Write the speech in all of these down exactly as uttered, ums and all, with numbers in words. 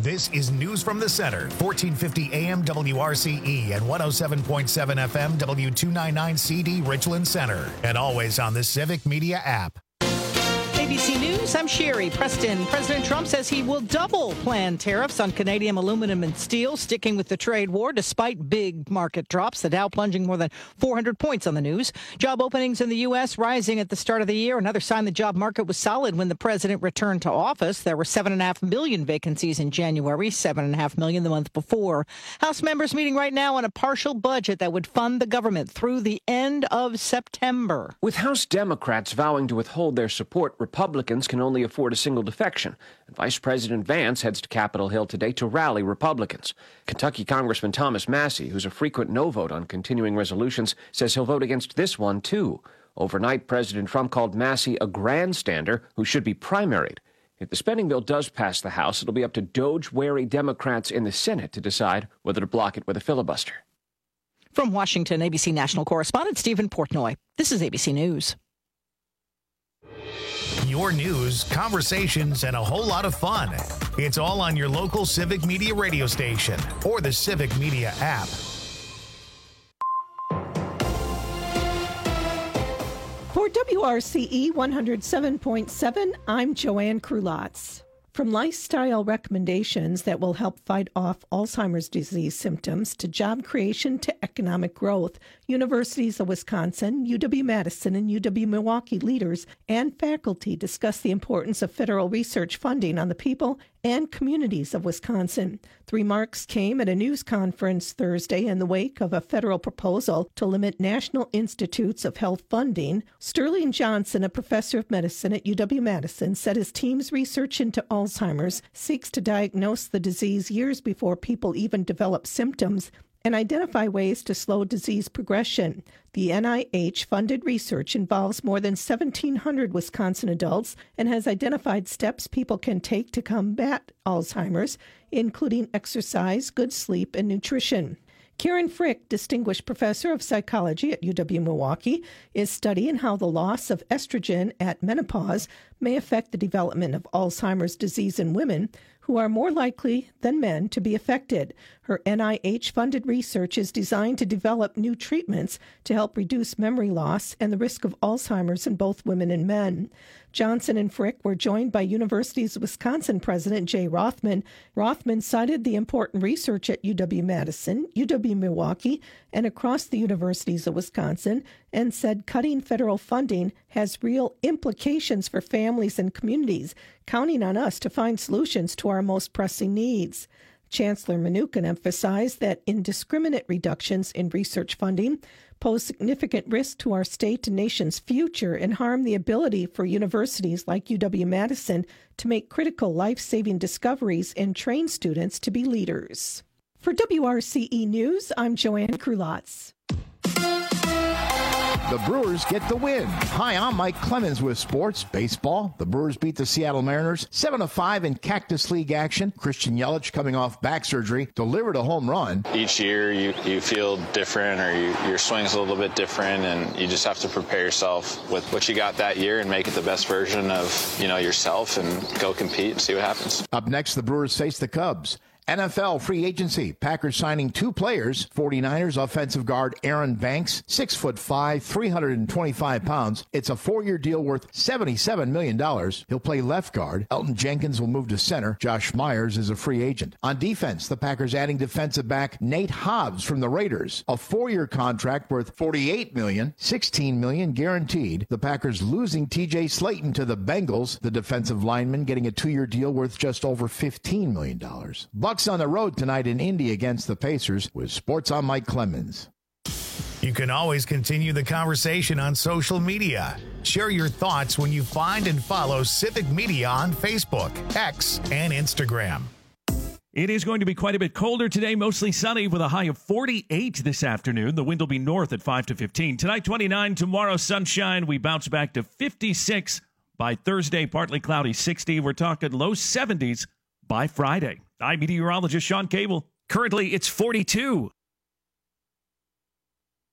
This is News from the Center, fourteen fifty A M W R C E and one oh seven point seven F M W two ninety-nine C D Richland Center, and always on the Civic Media app. A B C News, I'm Sherry Preston. President Trump says he will double planned tariffs on Canadian aluminum and steel, sticking with the trade war despite big market drops. The Dow plunging more than four hundred points on the news. Job openings in the U S rising at the start of the year. Another sign the job market was solid when the president returned to office. There were seven and a half million vacancies in January, seven and a half million the month before. House members meeting right now on a partial budget that would fund the government through the end of September. With House Democrats vowing to withhold their support, Republicans can only afford a single defection, and Vice President Vance heads to Capitol Hill today to rally Republicans. Kentucky Congressman Thomas Massie, who's a frequent no vote on continuing resolutions, says he'll vote against this one, too. Overnight, President Trump called Massie a grandstander who should be primaried. If the spending bill does pass the House, it'll be up to Doge-wary Democrats in the Senate to decide whether to block it with a filibuster. From Washington, A B C national correspondent Stephen Portnoy. This is A B C News. Your news, conversations, and a whole lot of fun. It's all on your local Civic Media radio station or the Civic Media app. For W R C E one oh seven point seven, I'm Joanne Krulotz. From lifestyle recommendations that will help fight off Alzheimer's disease symptoms to job creation to economic growth, Universities of Wisconsin, U W-Madison, and U W-Milwaukee leaders and faculty discuss the importance of federal research funding on the people and communities of Wisconsin. The remarks came at a news conference Thursday in the wake of a federal proposal to limit National Institutes of Health funding. Sterling Johnson, a professor of medicine at U W-Madison, said his team's research into Alzheimer's seeks to diagnose the disease years before people even develop symptoms and identify ways to slow disease progression. The N I H-funded research involves more than seventeen hundred Wisconsin adults and has identified steps people can take to combat Alzheimer's, including exercise, good sleep, and nutrition. Karen Frick, Distinguished Professor of Psychology at U W-Milwaukee, is studying how the loss of estrogen at menopause may affect the development of Alzheimer's disease in women, who are more likely than men to be affected. Her N I H-funded research is designed to develop new treatments to help reduce memory loss and the risk of Alzheimer's in both women and men. Johnson and Frick were joined by Universities of Wisconsin President Jay Rothman. Rothman cited the important research at U W-Madison, U W-Milwaukee, and across the universities of Wisconsin, and said cutting federal funding has real implications for families and communities, counting on us to find solutions to our most pressing needs. Chancellor Mnuchin emphasized that indiscriminate reductions in research funding pose significant risk to our state and nation's future and harm the ability for universities like U W-Madison to make critical life-saving discoveries and train students to be leaders. For W R C E News, I'm Joanne Krulotz. The Brewers get the win. Hi, I'm Mike Clemens with sports. Baseball. The Brewers beat the Seattle Mariners seven to five in Cactus League action. Christian Yelich, coming off back surgery, delivered a home run. Each year you, you feel different, or you, your swing's a little bit different, and you just have to prepare yourself with what you got that year and make it the best version of, you know, yourself and go compete and see what happens. Up next, the Brewers face the Cubs. N F L free agency. Packers signing two players. forty-niners offensive guard Aaron Banks, six foot five, three hundred twenty-five pounds. It's a four-year deal worth seventy-seven million dollars. He'll play left guard. Elton Jenkins will move to center. Josh Myers is a free agent. On defense, the Packers adding defensive back Nate Hobbs from the Raiders. A four-year contract worth forty-eight million dollars, sixteen million dollars guaranteed. The Packers losing T J Slayton to the Bengals. The defensive lineman getting a two-year deal worth just over fifteen million dollars. Bucks on the road tonight in Indy against the Pacers. With sports, I'm Mike Clemens. You can always continue the conversation on social media. Share your thoughts when you find and follow Civic Media on Facebook, X, and Instagram. It is going to be quite a bit colder today, mostly sunny with a high of forty-eight this afternoon. The wind will be north at five to fifteen. Tonight, twenty-nine. Tomorrow, sunshine. We bounce back to fifty-six by Thursday, partly cloudy, sixty. We're talking low seventies by Friday. I'm meteorologist Sean Cable. Currently, it's forty-two.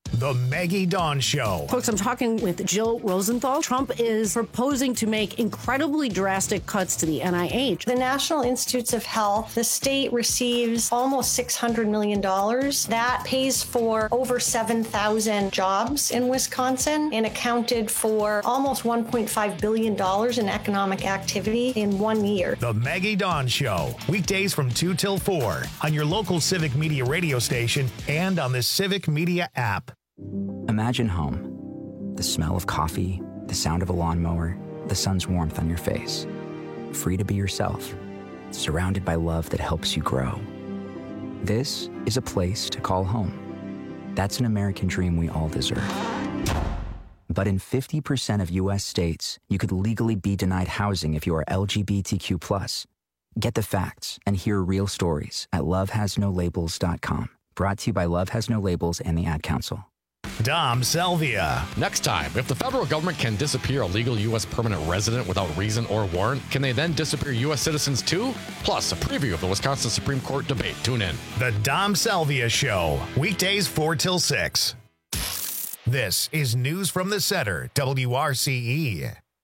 The Maggie Dawn Show. Folks, I'm talking with Jill Rosenthal. Trump is proposing to make incredibly drastic cuts to the N I H. The National Institutes of Health, the state receives almost six hundred million dollars. That pays for over seven thousand jobs in Wisconsin and accounted for almost one point five billion dollars in economic activity in one year. The Maggie Dawn Show. Weekdays from two till four on your local Civic Media radio station and on the Civic Media app. Imagine home. The smell of coffee, the sound of a lawnmower, the sun's warmth on your face. Free to be yourself, surrounded by love that helps you grow. This is a place to call home. That's an American dream we all deserve. But in fifty percent of U S states, you could legally be denied housing if you are L G B T Q plus. Get the facts and hear real stories at love has no labels dot com. Brought to you by Love Has No Labels and the Ad Council. Dom Salvia. Next time, if the federal government can disappear a legal U S permanent resident without reason or warrant, can they then disappear U S citizens too? Plus, a preview of the Wisconsin Supreme Court debate. Tune in. The Dom Salvia Show. Weekdays four till six. This is News from the Center, W R C E.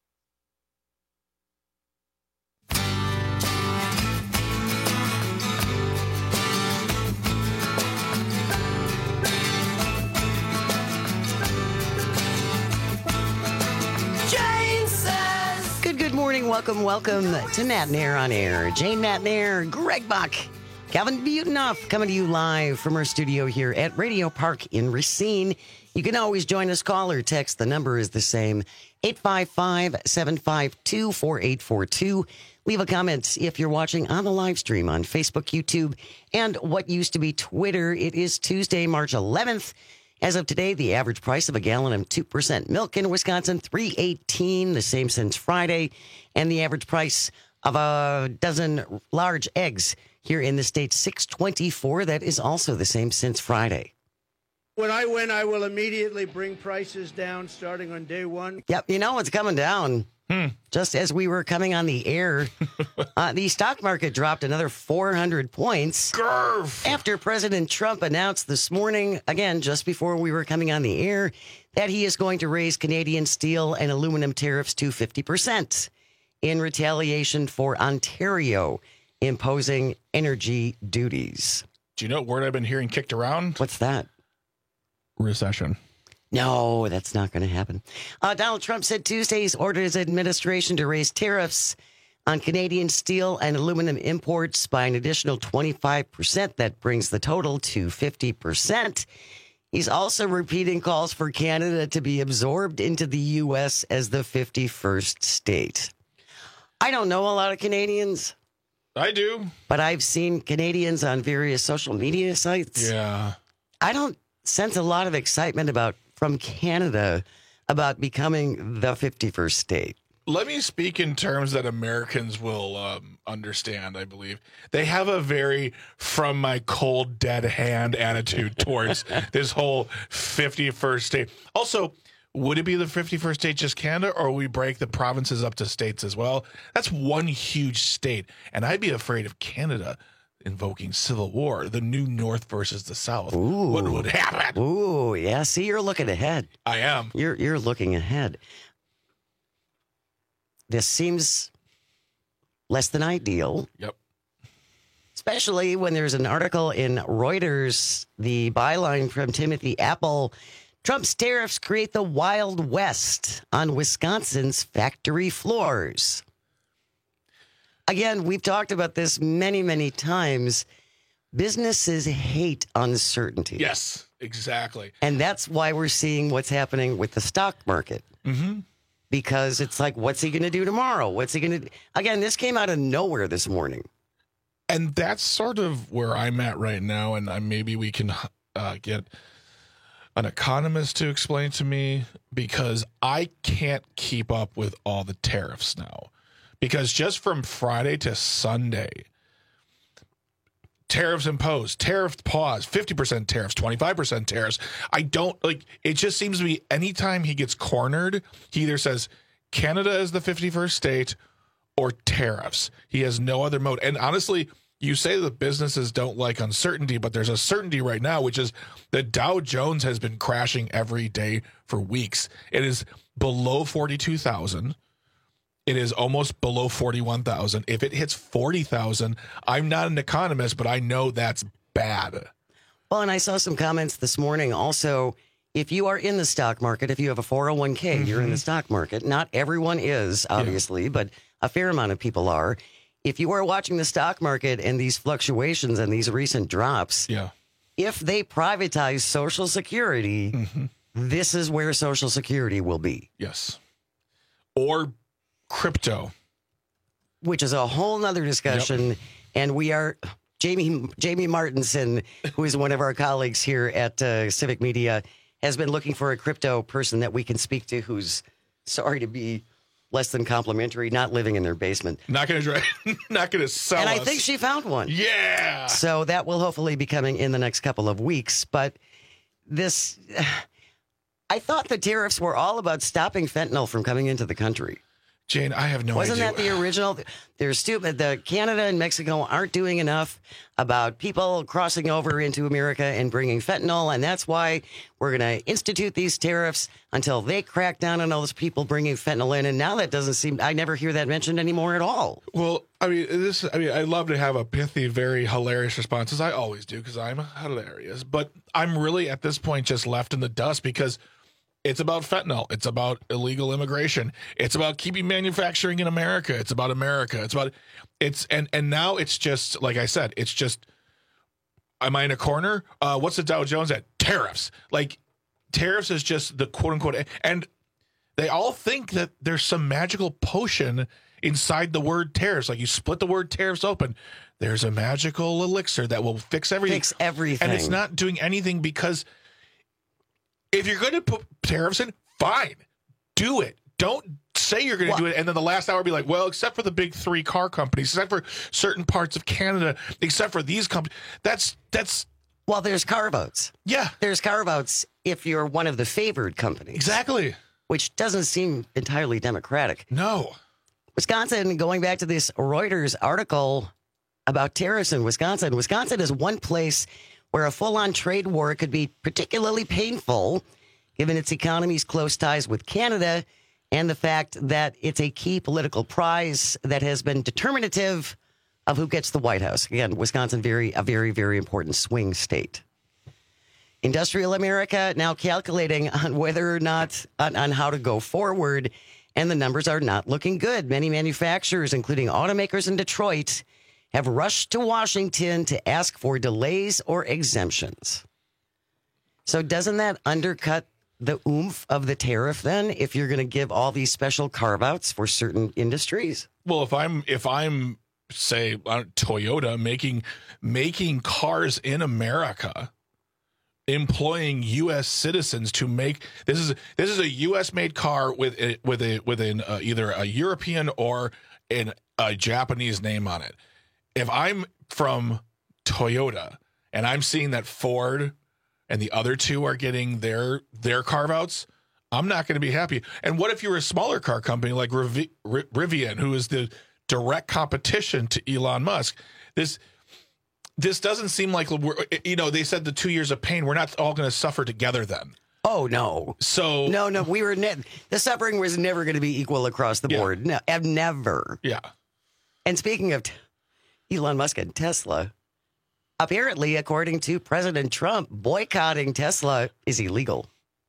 Good, good morning. Welcome, welcome to Nat Nair on Air. Jane Nat Nair, Greg Buck, Calvin Butonoff coming to you live from our studio here at Radio Park in Racine. You can always join us, call or text. The number is the same, eight five five, seven five two, four eight four two. Leave a comment if you're watching on the live stream on Facebook, YouTube, and what used to be Twitter. It is Tuesday, March eleventh. As of today, the average price of a gallon of two percent milk in Wisconsin, three eighteen, the same since Friday. And the average price of a dozen large eggs here in the state, six twenty-four. That is also the same since Friday. When I win, I will immediately bring prices down starting on day one. Yep, you know it's coming down. Hmm. Just as we were coming on the air, uh, the stock market dropped another four hundred points Grrf. after President Trump announced this morning, again, just before we were coming on the air, that he is going to raise Canadian steel and aluminum tariffs to fifty percent in retaliation for Ontario imposing energy duties. Do you know what word I've been hearing kicked around? What's that? Recession. No, that's not going to happen. Uh, Donald Trump said Tuesday he's ordered his administration to raise tariffs on Canadian steel and aluminum imports by an additional twenty-five percent. That brings the total to fifty percent. He's also repeating calls for Canada to be absorbed into the U S as the fifty-first state. I don't know a lot of Canadians. I do. But I've seen Canadians on various social media sites. Yeah. I don't sense a lot of excitement about from Canada about becoming the fifty-first state. Let me speak in terms that Americans will um, understand, I believe. They have a very from my cold, dead hand attitude towards this whole fifty-first state. Also, would it be the fifty-first state just Canada, or we break the provinces up to states as well? That's one huge state, and I'd be afraid of Canada invoking civil war, the new North versus the South. Ooh. What would happen? Ooh, yeah. See, you're looking ahead. I am. You're you're looking ahead. This seems less than ideal. Yep. Especially when there's an article in Reuters, the byline from Timothy Apple, Trump's tariffs create the Wild West on Wisconsin's factory floors. Again, we've talked about this many, many times. Businesses hate uncertainty. Yes, exactly. And that's why we're seeing what's happening with the stock market. Mm-hmm. Because it's like, what's he going to do tomorrow? What's he going to do? Again, this came out of nowhere this morning. And that's sort of where I'm at right now. And uh, maybe we can uh, get an economist to explain to me, because I can't keep up with all the tariffs now. Because just from Friday to Sunday, tariffs imposed, tariff pause, fifty percent tariffs, twenty-five percent tariffs. I don't like, it just seems to be anytime he gets cornered, he either says Canada is the fifty-first state or tariffs. He has no other mode. And honestly, you say that businesses don't like uncertainty, but there's a certainty right now, which is the Dow Jones has been crashing every day for weeks. It is below forty-two thousand. It is almost below forty-one thousand. If it hits forty thousand, I'm not an economist, but I know that's bad. Well, and I saw some comments this morning also. If you are in the stock market, if you have a four oh one k, mm-hmm. you're in the stock market. Not everyone is, obviously, yeah. but a fair amount of people are. If you are watching the stock market and these fluctuations and these recent drops, yeah. if they privatize Social Security, mm-hmm. this is where Social Security will be. Yes. Or crypto. Which is a whole nother discussion. Yep. And we are... Jamie Jamie Martinson, who is one of our colleagues here at uh, Civic Media, has been looking for a crypto person that we can speak to who's, sorry to be less than complimentary, not living in their basement. Not going to not going to sell And us. I think she found one. Yeah. So that will hopefully be coming in the next couple of weeks. But this, I thought the tariffs were all about stopping fentanyl from coming into the country. Jane, I have no Wasn't idea. Wasn't that the original? They're stupid. The Canada and Mexico aren't doing enough about people crossing over into America and bringing fentanyl, and that's why we're going to institute these tariffs until they crack down on all those people bringing fentanyl in. And now that doesn't seem, I never hear that mentioned anymore at all. Well, I mean, this. I mean, I love to have a pithy, very hilarious response, as I always do, because I'm hilarious. But I'm really at this point just left in the dust because it's about fentanyl. It's about illegal immigration. It's about keeping manufacturing in America. It's about America. It's about it's and and now it's just like I said. It's just, am I in a corner? Uh, what's the Dow Jones at? Tariffs. Like tariffs is just the quote unquote. And they all think that there's some magical potion inside the word tariffs. Like you split the word tariffs open, there's a magical elixir that will fix everything. Fix everything. And it's not doing anything because if you're going to put tariffs in, fine, do it. Don't say you're going to well, do it, and then the last hour be like, well, except for the big three car companies, except for certain parts of Canada, except for these companies. That's that's. Well, there's carve-outs. Yeah, there's carve-outs if you're one of the favored companies. Exactly. Which doesn't seem entirely democratic. No. Wisconsin, going back to this Reuters article about tariffs in Wisconsin, Wisconsin is one place where a full-on trade war could be particularly painful, given its economy's close ties with Canada and the fact that it's a key political prize that has been determinative of who gets the White House. Again, Wisconsin, very a very, very important swing state. Industrial America now calculating on whether or not, on, on how to go forward, and the numbers are not looking good. Many manufacturers, including automakers in Detroit, have rushed to Washington to ask for delays or exemptions. So doesn't that undercut the oomph of the tariff then, if you're going to give all these special carve-outs for certain industries? Well, if I'm, if I'm, say, uh, Toyota making making cars in America, employing U S citizens to make this is this is a U S made car with a, with a with an uh, either a European or an, a Japanese name on it. If I'm from Toyota and I'm seeing that Ford and the other two are getting their their carve-outs, I'm not going to be happy. And what if you're a smaller car company like Riv- Rivian, who is the direct competition to Elon Musk? This this doesn't seem like we're, you know, they said the two years of pain, we're not all going to suffer together then. Oh, no. So no, no, we were ne- the suffering was never going to be equal across the yeah. board. No, never. Yeah. And speaking of t- Elon Musk and Tesla, apparently, according to President Trump, boycotting Tesla is illegal.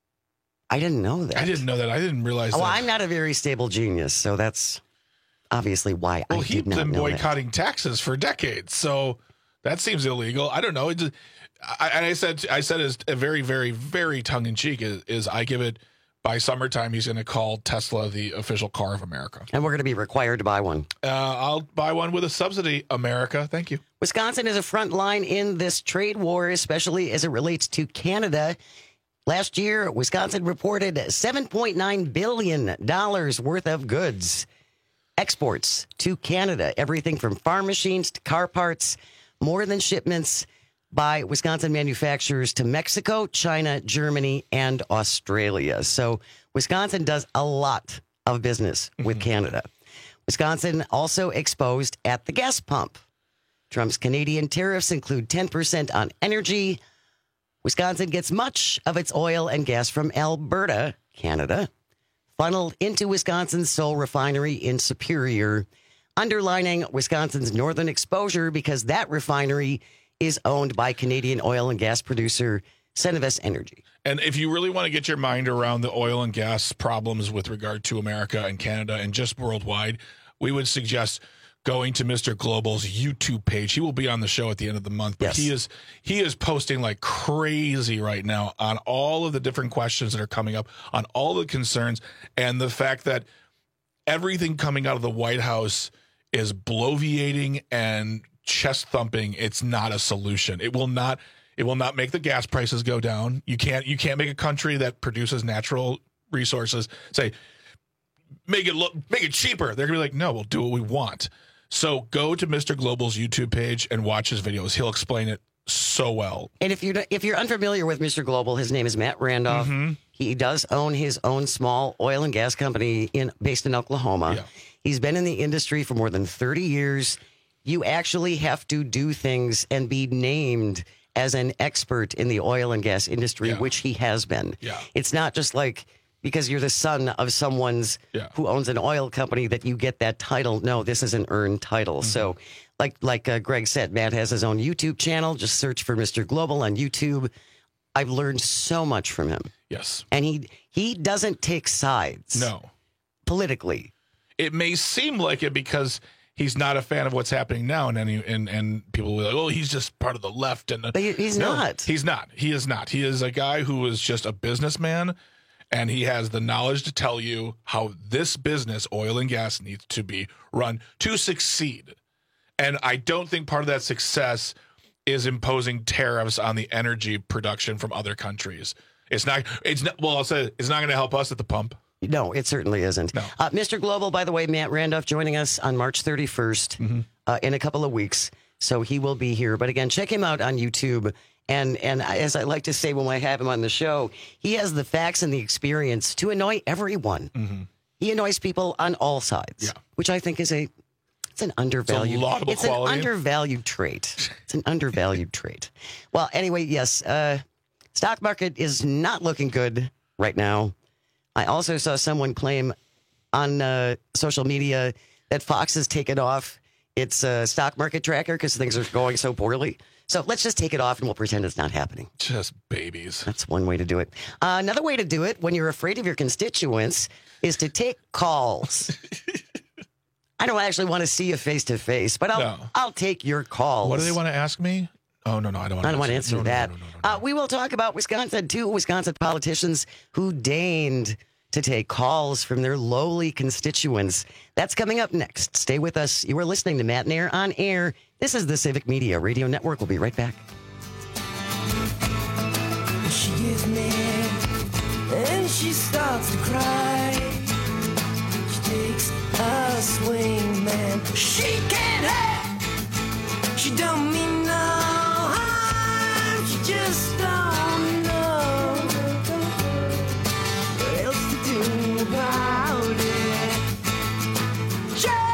I didn't know that. I didn't know that. I didn't realize well, that. I'm not a very stable genius, so that's obviously why well, I he's did not been know boycotting that. taxes for decades, so that seems illegal. I don't know. It just, I, and I said, I said, as a very, very, very tongue in cheek is, is I give it by summertime. He's going to call Tesla the official car of America, and we're going to be required to buy one. Uh, I'll buy one with a subsidy. America, thank you. Wisconsin is a front line in this trade war, especially as it relates to Canada. Last year, Wisconsin reported seven point nine billion dollars worth of goods exports to Canada, everything from farm machines to car parts, more than shipments by Wisconsin manufacturers to Mexico, China, Germany, and Australia. So Wisconsin does a lot of business with mm-hmm. Canada. Wisconsin also exposed at the gas pump. Trump's Canadian tariffs include ten percent on energy. Wisconsin gets much of its oil and gas from Alberta, Canada, funneled into Wisconsin's Sole refinery in Superior, underlining Wisconsin's northern exposure because that refinery is owned by Canadian oil and gas producer Cenovus Energy. And if you really want to get your mind around the oil and gas problems with regard to America and Canada and just worldwide, we would suggest going to Mister Global's YouTube page. He will be on the show at the end of the month, but yes. he is he is posting like crazy right now on all of the different questions that are coming up, on all the concerns, and the fact that everything coming out of the White House is bloviating and chest thumping. It's not a solution. It will not it will not make the gas prices go down. You can't you can't make a country that produces natural resources say make it look make it cheaper. They're gonna be like, no, we'll do what we want. So go to Mister Global's YouTube page and watch his videos. He'll explain it so well. And if you're if you're unfamiliar with Mister Global, his name is Matt Randolph. Mm-hmm. He does own his own small oil and gas company in based in Oklahoma. Yeah. He's been in the industry for more than thirty years. You actually have to do things and be named as an expert in the oil and gas industry, yeah. which he has been. Yeah. It's not just like because you're the son of someone's yeah. who owns an oil company that you get that title. No, this is an earned title. Mm-hmm. So like like uh, Greg said, Matt has his own YouTube channel. Just search for Mister Global on YouTube. I've learned so much from him. Yes. And he he doesn't take sides. No. Politically. It may seem like it because he's not a fan of what's happening now, and any and, and people will be like, oh, he's just part of the left. And but he's no, not. He's not. He is not. He is a guy who is just a businessman. And he has the knowledge to tell you how this business, oil and gas, needs to be run to succeed. And I don't think part of that success is imposing tariffs on the energy production from other countries. It's not, it's not, well, I'll say it's not going to help us at the pump. No, it certainly isn't. No. Uh, Mister Global, by the way, Matt Randolph joining us on March thirty-first mm-hmm. uh, in a couple of weeks. So he will be here. But again, check him out on YouTube. And and as I like to say when I have him on the show, he has the facts and the experience to annoy everyone. Mm-hmm. He annoys people on all sides, yeah. which I think is a it's an undervalued it's, a laudable it's quality. an undervalued trait. It's an undervalued trait. Well, anyway, yes, uh, stock market is not looking good right now. I also saw someone claim on uh, social media that Fox has taken off its uh, stock market tracker because things are going so poorly. So let's just take it off and we'll pretend it's not happening. Just babies. That's one way to do it. Uh, another way to do it when you're afraid of your constituents is to take calls. I don't actually want to see you face to face, but I'll no. I'll take your calls. What do they want to ask me? Oh, no, no, I don't want to I don't want to answer no, that. No, no, no, no, no, no. Uh, we will talk about Wisconsin, two Wisconsin politicians who deigned to take calls from their lowly constituents. That's coming up next. Stay with us. You are listening to Matt Nair on Air. This is the Civic Media Radio Network. We'll be right back. She gets mad and she starts to cry. She takes a swing, man. She can't have. She don't mean no harm. She just don't know what else to do about it. Jane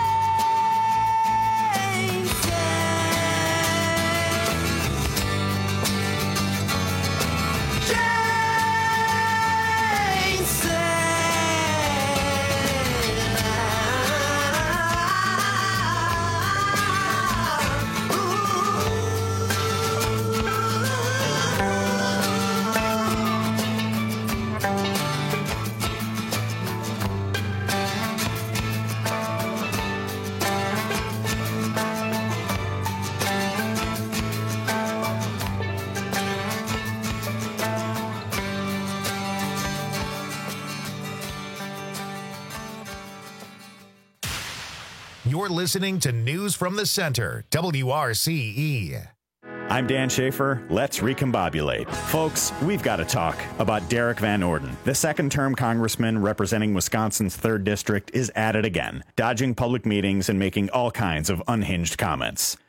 You're listening to News from the Center, W R C E. I'm Dan Schaefer. Let's recombobulate. Folks, we've got to talk about Derek Van Orden. The second-term congressman representing Wisconsin's third District is at it again, dodging public meetings and making all kinds of unhinged comments.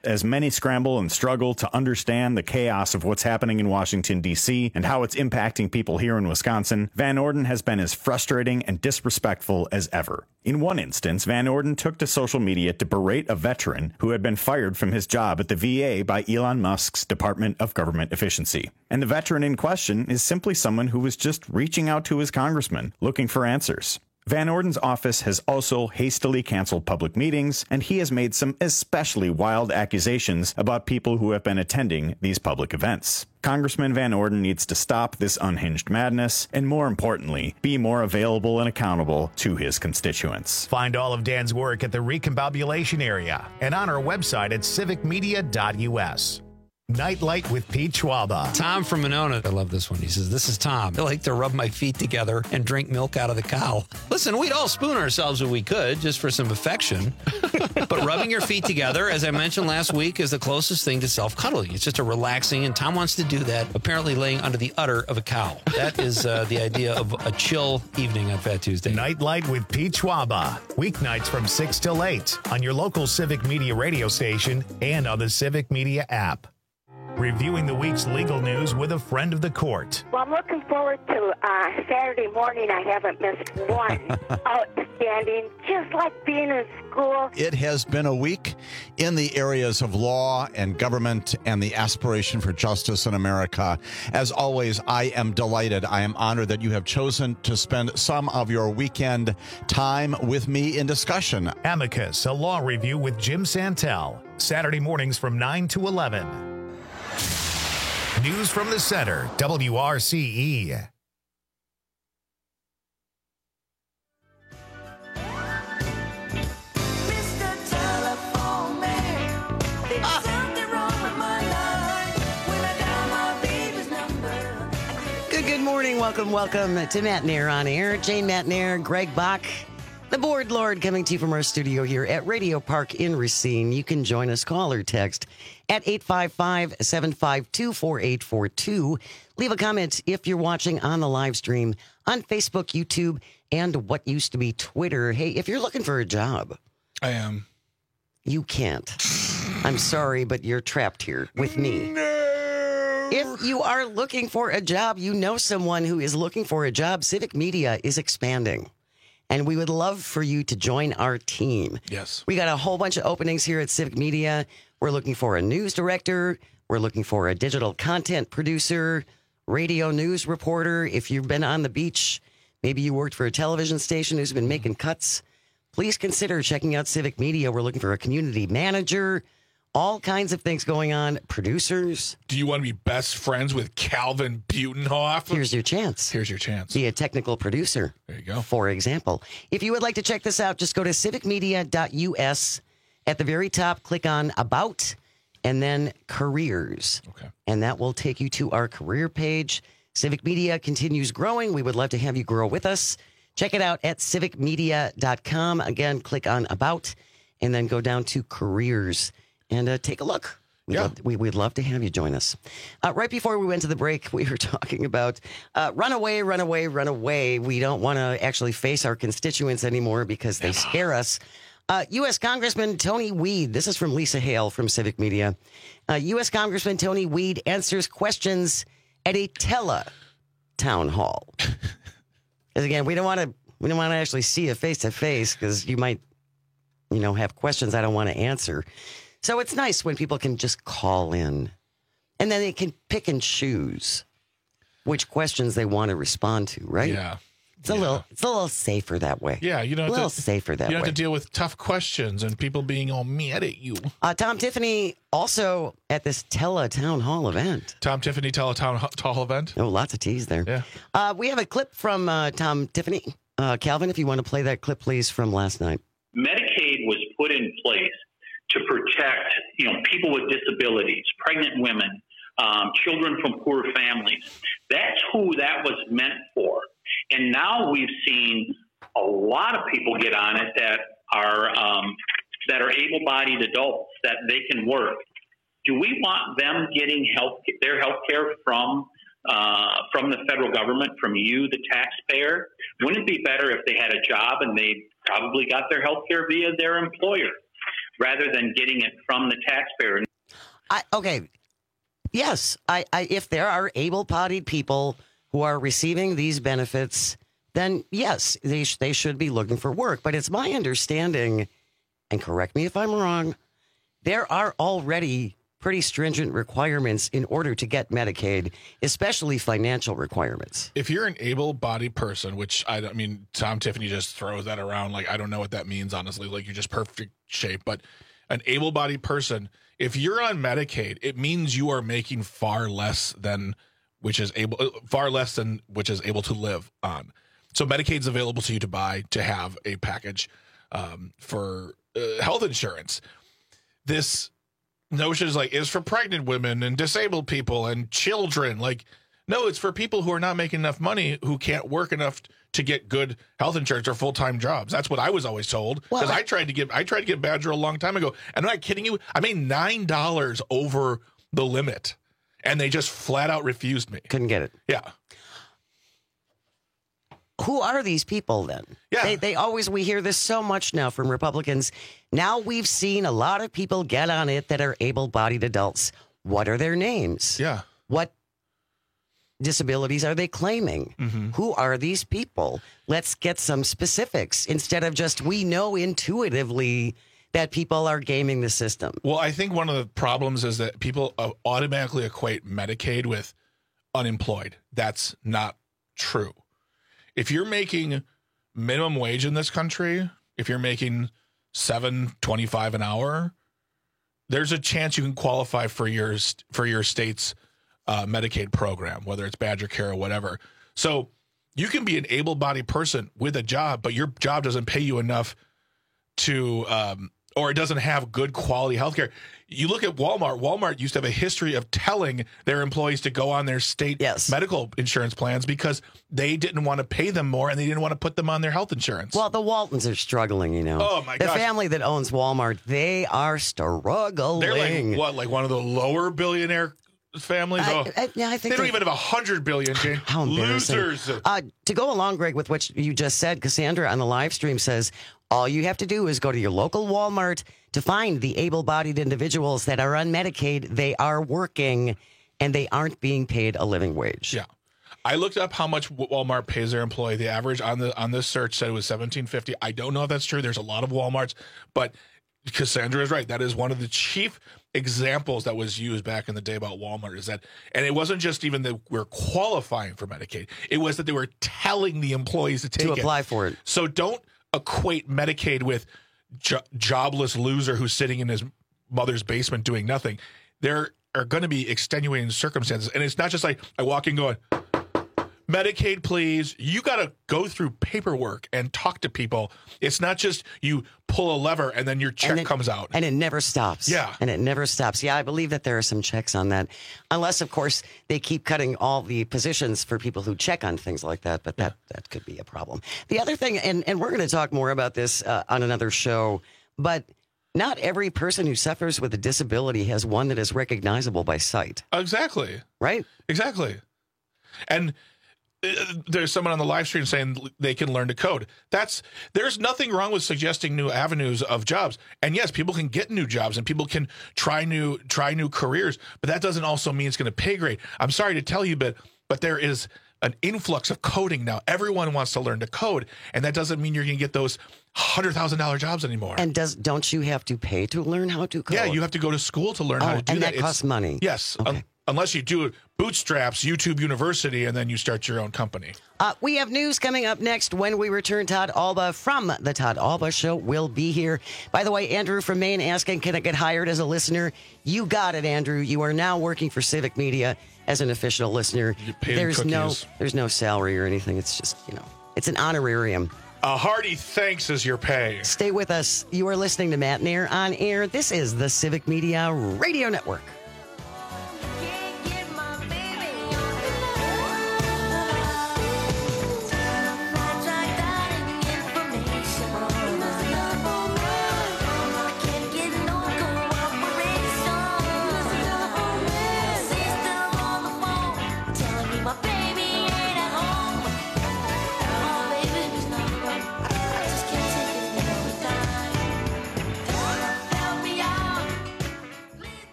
As many scramble and struggle to understand the chaos of what's happening in Washington, D C, and how it's impacting people here in Wisconsin, Van Orden has been as frustrating and disrespectful as ever. In one instance, Van Orden took to social media to berate a veteran who had been fired from his job at the V A by Elon Musk's Department of Government Efficiency. And the veteran in question is simply someone who was just reaching out to his congressman, looking for answers. Van Orden's office has also hastily canceled public meetings, and he has made some especially wild accusations about people who have been attending these public events. Congressman Van Orden needs to stop this unhinged madness, and more importantly, be more available and accountable to his constituents. Find all of Dan's work at the Recombobulation area and on our website at civic media dot u s. Nightlight with Pete Schwaba. Tom from Monona. I love this one. He says, this is Tom. I like to rub my feet together and drink milk out of the cow. Listen, we'd all spoon ourselves if we could, just for some affection. But rubbing your feet together, as I mentioned last week, is the closest thing to self-cuddling. It's just a relaxing, and Tom wants to do that, apparently laying under the udder of a cow. That is uh, the idea of a chill evening on Fat Tuesday. Nightlight with Pete Schwaba. Weeknights from six till eight on your local Civic Media radio station and on the Civic Media app. Reviewing the week's legal news with a friend of the court. Well, I'm looking forward to uh, Saturday morning. I haven't missed one. Outstanding, just like being in school. It has been a week in the areas of law and government and the aspiration for justice in America. As always, I am delighted. I am honored that you have chosen to spend some of your weekend time with me in discussion. Amicus, a law review with Jim Santel. Saturday mornings from nine to eleven. News from the Center, W R C E. Good, good morning. Welcome, welcome to Matt Nair on Air. Jane Matt Nair, Greg Bach, the board lord, coming to you from our studio here at Radio Park in Racine. You can join us, call or text at eight five five, seven five two, four eight four two. Leave a comment if you're watching on the live stream on Facebook, YouTube, and what used to be Twitter. Hey, if you're looking for a job, I am. You can't. I'm sorry, but you're trapped here with me. No. If you are looking for a job, you know someone who is looking for a job, Civic Media is expanding. And we would love for you to join our team. Yes. We got a whole bunch of openings here at Civic Media. We're looking for a news director. We're looking for a digital content producer, radio news reporter. If you've been on the beach, maybe you worked for a television station who's been making cuts, please consider checking out Civic Media. We're looking for a community manager, all kinds of things going on. Producers. Do you want to be best friends with Calvin Butenhoff? Here's your chance. Here's your chance. Be a technical producer. There you go. For example, if you would like to check this out, just go to civic media dot u s. At the very top, click on About and then Careers. Okay. And that will take you to our career page. Civic Media continues growing. We would love to have you grow with us. Check it out at civic media dot com. Again, click on About and then go down to Careers and uh, take a look. We'd, yeah. love, we, we'd love to have you join us. Uh, right before we went to the break, we were talking about uh, run away, run away, run away. We don't want to actually face our constituents anymore because they scare us. Uh, U S Congressman Tony Weed, this is from Lisa Hale from Civic Media. Uh, U S Congressman Tony Weed answers questions at a tele town hall. Because again, we don't want to we don't want to actually see you face to face because you might, you know, have questions I don't want to answer. So it's nice when people can just call in and then they can pick and choose which questions they want to respond to, right? Yeah. It's a yeah. little it's a little safer that way. Yeah, you don't a little have to, safer that you don't way. have to deal with tough questions and people being all mad at you. Uh, Tom Tiffany also at this Tele Town Hall event. Tom Tiffany Tele Town Hall event? Oh, lots of T's there. Yeah. Uh, we have a clip from uh, Tom Tiffany. Uh, Calvin, if you want to play that clip, please, from last night. Medicaid was put in place to protect, you know, people with disabilities, pregnant women, um, children from poor families. That's who that was meant for. And now we've seen a lot of people get on it that are um, that are able-bodied adults that they can work. Do we want them getting health their health care from uh, from the federal government, from you, the taxpayer? Wouldn't it be better if they had a job and they probably got their health care via their employer? rather than getting it from the taxpayer. I, okay. Yes. I, I, if there are able-bodied people who are receiving these benefits, then yes, they, sh- they should be looking for work. But it's my understanding, and correct me if I'm wrong, there are already pretty stringent requirements in order to get Medicaid, especially financial requirements. If you're an able-bodied person, which I, I mean, Tom Tiffany just throws that around like I don't know what that means, honestly. Like you're just perfect shape, but an able-bodied person, if you're on Medicaid, it means you are making far less than which is able, far less than which is able to live on. So Medicaid's available to you to buy to have a package um, for uh, health insurance. This notion is like is for pregnant women and disabled people and children. Like, no, it's for people who are not making enough money, who can't work enough to get good health insurance or full-time jobs. That's what I was always told. Because well, I, I tried to get I tried to get Badger a long time ago. And I'm not kidding you. I made nine dollars over the limit, and they just flat out refused me. Couldn't get it. Yeah. Who are these people then? Yeah. They, they always, we hear this so much now from Republicans. Now we've seen a lot of people get on it that are able-bodied adults. What are their names? Yeah. What disabilities are they claiming? Mm-hmm. Who are these people? Let's get some specifics instead of just we know intuitively that people are gaming the system. Well, I think one of the problems is that people uh, automatically equate Medicaid with unemployed. That's not true. If you're making minimum wage in this country, if you're making seven twenty-five an hour, there's a chance you can qualify for your for your state's uh, Medicaid program, whether it's Badger Care or whatever. So you can be an able-bodied person with a job, but your job doesn't pay you enough to, um, or it doesn't have good quality healthcare. You look at Walmart. Walmart used to have a history of telling their employees to go on their state yes. medical insurance plans because they didn't want to pay them more and they didn't want to put them on their health insurance. Well, the Waltons are struggling, you know. Oh, my The gosh. family that owns Walmart, they are struggling. They're like, what, like one of the lower billionaire families? I, oh, I, yeah, I think they don't they- even have a hundred billion, Jane. How embarrassing. Losers. Uh, to go along, Greg, with what you just said, Cassandra on the live stream says, all you have to do is go to your local Walmart to find the able-bodied individuals that are on Medicaid. They are working, and they aren't being paid a living wage. Yeah. I looked up how much Walmart pays their employee. The average on the on this search said it was seventeen fifty. I don't know if that's true. There's a lot of Walmarts, but Cassandra is right. That is one of the chief examples that was used back in the day about Walmart is that, and it wasn't just even that we're qualifying for Medicaid. It was that they were telling the employees to take To it. apply for it. So don't equate Medicaid with jo- jobless loser who's sitting in his mother's basement doing nothing. There are going to be extenuating circumstances. And it's not just like I walk in going, Medicaid, please. You got to go through paperwork and talk to people. It's not just you pull a lever and then your check And it- comes out. And it never stops. Yeah. And it never stops. Yeah, I believe that there are some checks on that. Unless, of course, they keep cutting all the positions for people who check on things like that. But that, that could be a problem. The other thing, and, and we're going to talk more about this uh, on another show, but not every person who suffers with a disability has one that is recognizable by sight. Exactly. Right? Exactly. And uh, there's someone on the live stream saying they can learn to code. That's there's nothing wrong with suggesting new avenues of jobs. And yes, people can get new jobs and people can try new try new careers, but that doesn't also mean it's going to pay great. I'm sorry to tell you, but but there is an influx of coding now. Everyone wants to learn to code, and that doesn't mean you're going to get those one hundred thousand dollars jobs anymore. And does don't you have to pay to learn how to code? Yeah, you have to go to school to learn Oh, how to do and that. that costs money. Yes. Okay. un- unless you do bootstraps, YouTube University, and then you start your own company. Uh, we have news coming up next when we return. Todd Alba from the Todd Alba Show will be here. By the way, Andrew from Maine asking, can I get hired as a listener? You got it, Andrew. You are now working for Civic Media as an official listener. You pay There's them no, cookies. there's no salary or anything. It's just, you know, it's an honorarium. A hearty thanks is your pay. Stay with us. You are listening to Matt Nair on air. This is the Civic Media Radio Network.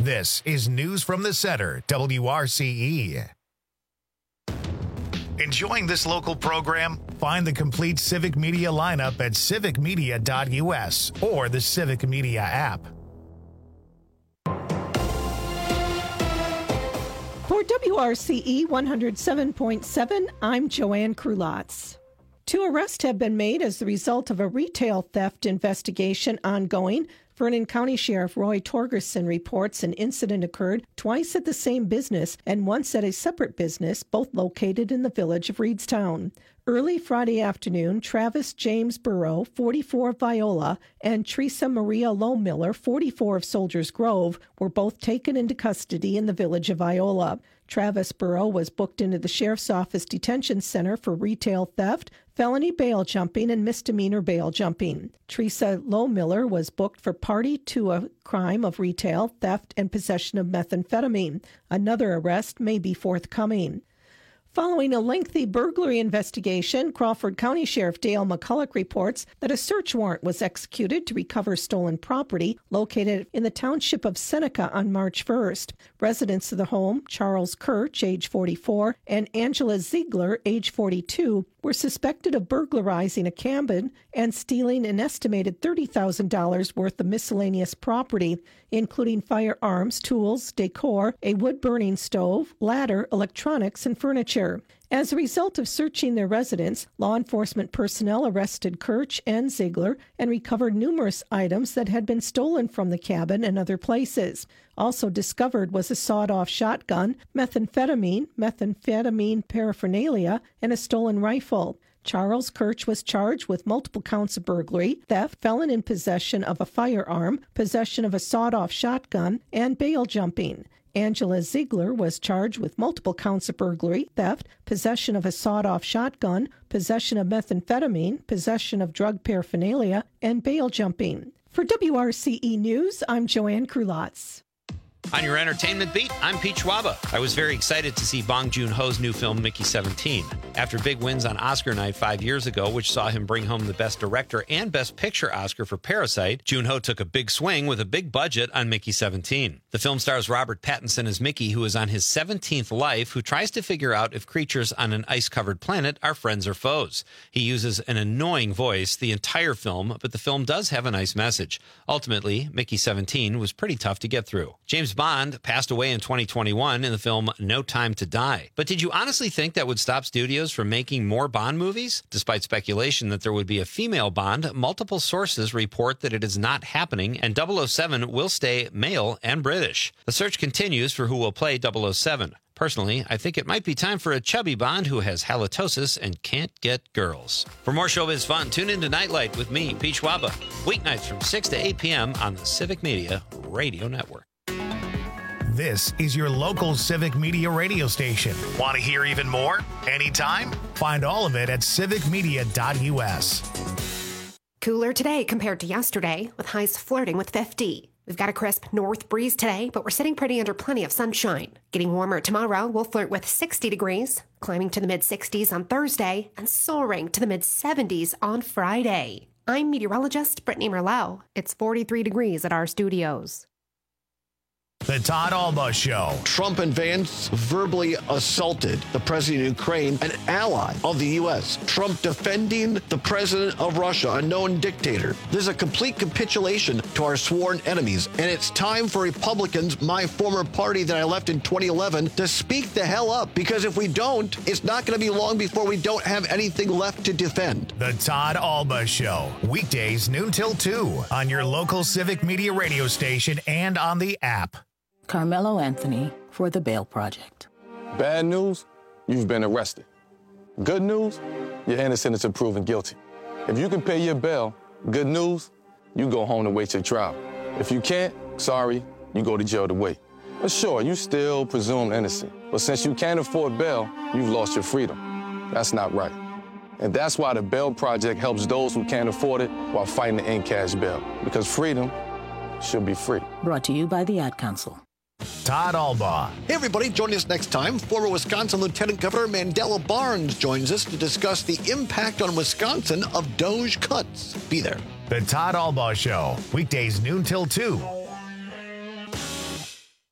This is News from the Center, W R C E. Enjoying this local program? Find the complete Civic Media lineup at civic media dot U S or the Civic Media app. For W R C E one oh seven point seven, I'm Joanne Krulotz. Two arrests have been made as the result of a retail theft investigation ongoing. Vernon County Sheriff Roy Torgerson reports an incident occurred twice at the same business and once at a separate business, both located in the village of Reedstown. Early Friday afternoon, Travis James Burrow, forty-four of Viola, and Teresa Maria Lohmiller, forty-four of Soldiers Grove, were both taken into custody in the village of Viola. Travis Burrow was booked into the Sheriff's Office Detention Center for retail theft, felony bail jumping, and misdemeanor bail jumping. Teresa Lohmiller was booked for party to a crime of retail theft and possession of methamphetamine. Another arrest may be forthcoming. Following a lengthy burglary investigation, Crawford County Sheriff Dale McCulloch reports that a search warrant was executed to recover stolen property located in the township of Seneca on March first. Residents of the home, Charles Kirch, age forty-four, and Angela Ziegler, age forty-two, were suspected of burglarizing a cabin and stealing an estimated thirty thousand dollars worth of miscellaneous property, including firearms, tools, decor, a wood-burning stove, ladder, electronics, and furniture. As a result of searching their residence, law enforcement personnel arrested Kirch and Ziegler and recovered numerous items that had been stolen from the cabin and other places. Also discovered was a sawed-off shotgun, methamphetamine, methamphetamine paraphernalia, and a stolen rifle. Charles Kirch was charged with multiple counts of burglary, theft, felon in possession of a firearm, possession of a sawed-off shotgun, and bail jumping. Angela Ziegler was charged with multiple counts of burglary, theft, possession of a sawed-off shotgun, possession of methamphetamine, possession of drug paraphernalia, and bail jumping. For W R C E News, I'm Joanne Krulotz. On your entertainment beat, I'm Pete Schwaba. I was very excited to see Bong Joon-ho's new film, Mickey seventeen. After big wins on Oscar night five years ago, which saw him bring home the Best Director and Best Picture Oscar for Parasite, Joon-ho took a big swing with a big budget on Mickey seventeen. The film stars Robert Pattinson as Mickey, who is on his seventeenth life, who tries to figure out if creatures on an ice-covered planet are friends or foes. He uses an annoying voice the entire film, but the film does have a nice message. Ultimately, Mickey seventeen was pretty tough to get through. James Bond passed away in twenty twenty-one in the film No Time to Die. But did you honestly think that would stop studios from making more Bond movies? Despite speculation that there would be a female Bond, multiple sources report that it is not happening, and double oh seven will stay male and British. The search continues for who will play double oh seven. Personally, I think it might be time for a chubby Bond who has halitosis and can't get girls. For more showbiz fun, tune in to Nightlight with me, Pete Schwaba, weeknights from six to eight p.m. on the Civic Media Radio Network. This is your local Civic Media radio station. Want to hear even more? Anytime? Find all of it at civic media dot U S. Cooler today compared to yesterday, with highs flirting with fifty. We've got a crisp north breeze today, but we're sitting pretty under plenty of sunshine. Getting warmer tomorrow, we'll flirt with sixty degrees, climbing to the mid-sixties on Thursday, and soaring to the mid-seventies on Friday. I'm meteorologist Brittany Merlot. It's forty-three degrees at our studios. The Todd Alba Show. Trump and Vance verbally assaulted the president of Ukraine, an ally of the U S. Trump defending the president of Russia, a known dictator. This is a complete capitulation to our sworn enemies. And it's time for Republicans, my former party that I left in twenty eleven, to speak the hell up. Because if we don't, it's not going to be long before we don't have anything left to defend. The Todd Alba Show. Weekdays noon till two on your local Civic Media radio station and on the app. Carmelo Anthony for the Bail Project. Bad news, you've been arrested. Good news, you're innocent until proven guilty. If you can pay your bail, good news, you go home to wait your trial. If you can't, sorry, you go to jail to wait. But sure, you still presume innocent. But since you can't afford bail, you've lost your freedom. That's not right. And that's why the Bail Project helps those who can't afford it while fighting to end cash bail. Because freedom should be free. Brought to you by the Ad Council. Todd Alba. Hey, everybody, join us next time. Former Wisconsin Lieutenant Governor Mandela Barnes joins us to discuss the impact on Wisconsin of Doge cuts. Be there. The Todd Alba Show. Weekdays noon till two.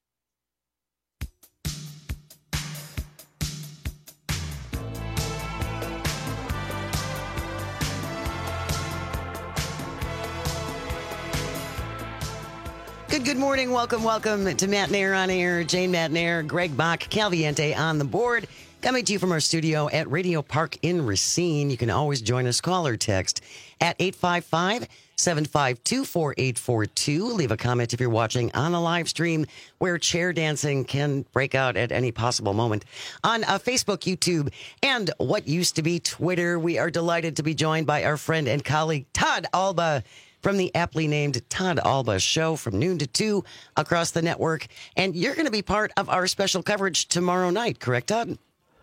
Good morning. Welcome, welcome to Matt Nair on Air. Jane Matt Nair, Greg Bach, Calviente on the board. Coming to you from our studio at Radio Park in Racine. You can always join us. Call or text at eight five five, seven five two, four eight four two. Leave a comment if you're watching on the live stream where chair dancing can break out at any possible moment. On uh, Facebook, YouTube, and what used to be Twitter, we are delighted to be joined by our friend and colleague Todd Alba from the aptly named Todd Alba Show from noon to two across the network. And you're going to be part of our special coverage tomorrow night, correct, Todd?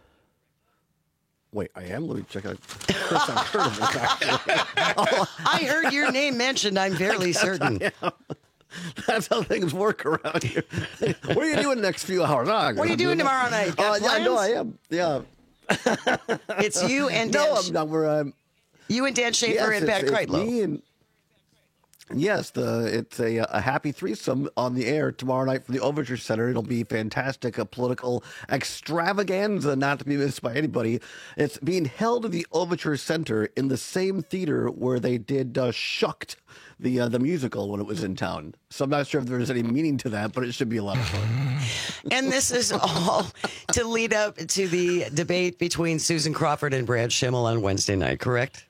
Wait, I am? Let me check out. First I've heard of this, actually. Oh, I heard your name mentioned, I'm fairly certain. That's how things work around here. What are you doing the next few hours? Oh, what are you doing tomorrow night? Uh, Got yeah, I know I plans? am. Yeah. It's you and Dan. No, I'm not. We're, um, you and Dan Schaefer yes, and Pat it's, it's Kreitlow. me and Yes, the it's a, a happy threesome on the air tomorrow night from the Overture Center. It'll be fantastic, a political extravaganza not to be missed by anybody. It's being held at the Overture Center in the same theater where they did uh, Shucked, the uh, the musical, when it was in town. So I'm not sure if there's any meaning to that, but it should be a lot of fun. And this is all to lead up to the debate between Susan Crawford and Brad Schimmel on Wednesday night, correct?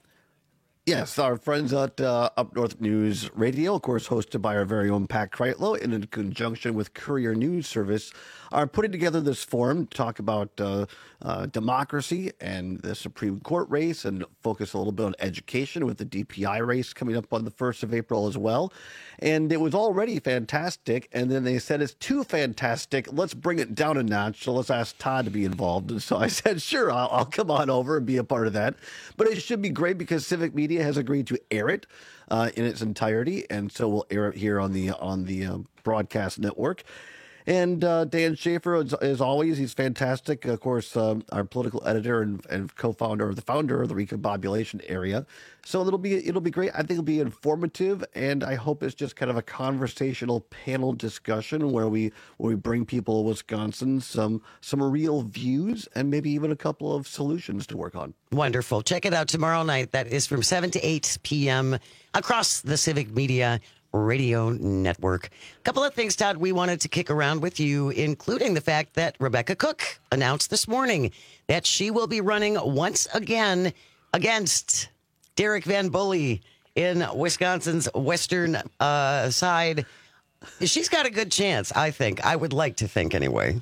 Yes, our friends at uh, Up North News Radio, of course, hosted by our very own Pat Kreitlow, and in conjunction with Courier News Service, are putting together this forum to talk about uh, uh, democracy and the Supreme Court race, and focus a little bit on education with the D P I race coming up on the first of April as well. And it was already fantastic, and then they said it's too fantastic. Let's bring it down a notch. So let's ask Todd to be involved. And so I said, sure, I'll, I'll come on over and be a part of that. But it should be great because Civic Media has agreed to air it uh, in its entirety, and so we'll air it here on the on the uh, broadcast network. And uh, Dan Schaefer, as, as always, he's fantastic. Of course, um, our political editor and, and co-founder, or the founder of the Recombobulation Area. So it'll be it'll be great. I think it'll be informative, and I hope it's just kind of a conversational panel discussion where we where we bring people of Wisconsin some some real views and maybe even a couple of solutions to work on. Wonderful. Check it out tomorrow night. That is from seven to eight p.m. across the Civic Media Radio Network. A couple of things, Todd, we wanted to kick around with you, including the fact that Rebecca Cook announced this morning that she will be running once again against Derek Van Bully in Wisconsin's western uh, side. She's got a good chance, I think. I would like to think, anyway.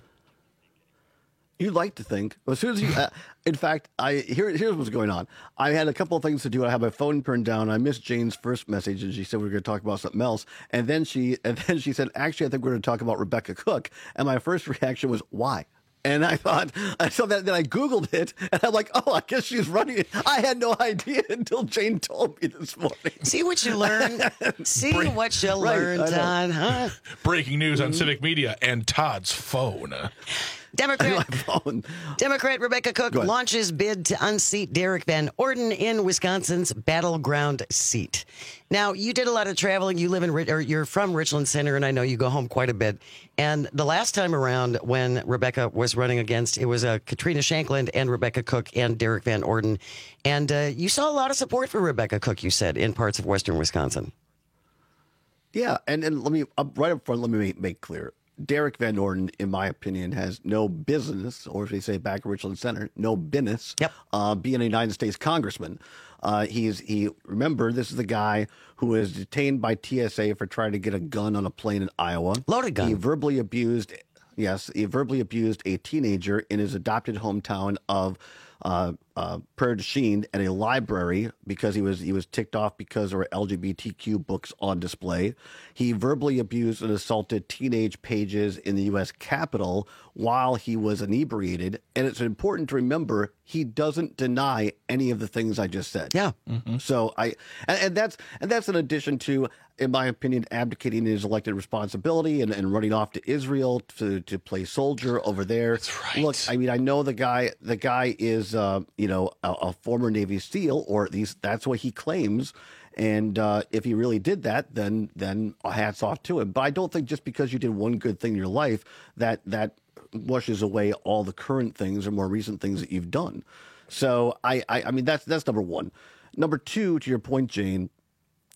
You'd like to think. As soon as you, uh, in fact, I here here's what's going on. I had a couple of things to do. I had my phone turned down. I missed Jane's first message, and she said we were going to talk about something else. And then she and then she said, actually, I think we're going to talk about Rebecca Cook. And my first reaction was, why? And I thought, I saw that, then I Googled it, and I'm like, oh, I guess she's running. I had no idea until Jane told me this morning. See what you learn. See Break- what you Right, learn, I know. Todd, huh? Breaking news on Civic Media and Todd's phone. Democrat, Democrat Rebecca Cook Go ahead. launches bid to unseat Derek Van Orden in Wisconsin's battleground seat. Now, you did a lot of traveling. You live in, Ri- or you're from Richland Center, and I know you go home quite a bit. And the last time around when Rebecca was running against, it was uh, Katrina Shankland and Rebecca Cook and Derek Van Orden. And uh, you saw a lot of support for Rebecca Cook, you said, in parts of western Wisconsin. Yeah, and, and let me, up, right up front, let me make, make clear. Derek Van Orden, in my opinion, has no business, or as we say back at Richland Center, no business, yep. uh, being a United States congressman. Uh, he's he remember this is the guy who was detained by T S A for trying to get a gun on a plane in Iowa. Loaded gun. He verbally abused, yes, he verbally abused a teenager in his adopted hometown of uh, uh, Prairie du Chien at a library because he was he was ticked off because there were L G B T Q books on display. He verbally abused and assaulted teenage pages in the U S Capitol while he was inebriated. And it's important to remember he doesn't deny any of the things I just said. Yeah. Mm-hmm. So I and, and that's and that's in addition to, in my opinion, abdicating his elected responsibility and, and running off to Israel to, to play soldier over there. That's right. Look, I mean, I know the guy. The guy is, uh, you know, a, a former Navy SEAL, or at least that's what he claims. And uh, if he really did that, then then hats off to him. But I don't think just because you did one good thing in your life that that washes away all the current things or more recent things that you've done. So I, I, I mean, that's that's number one. Number two, to your point, Jane.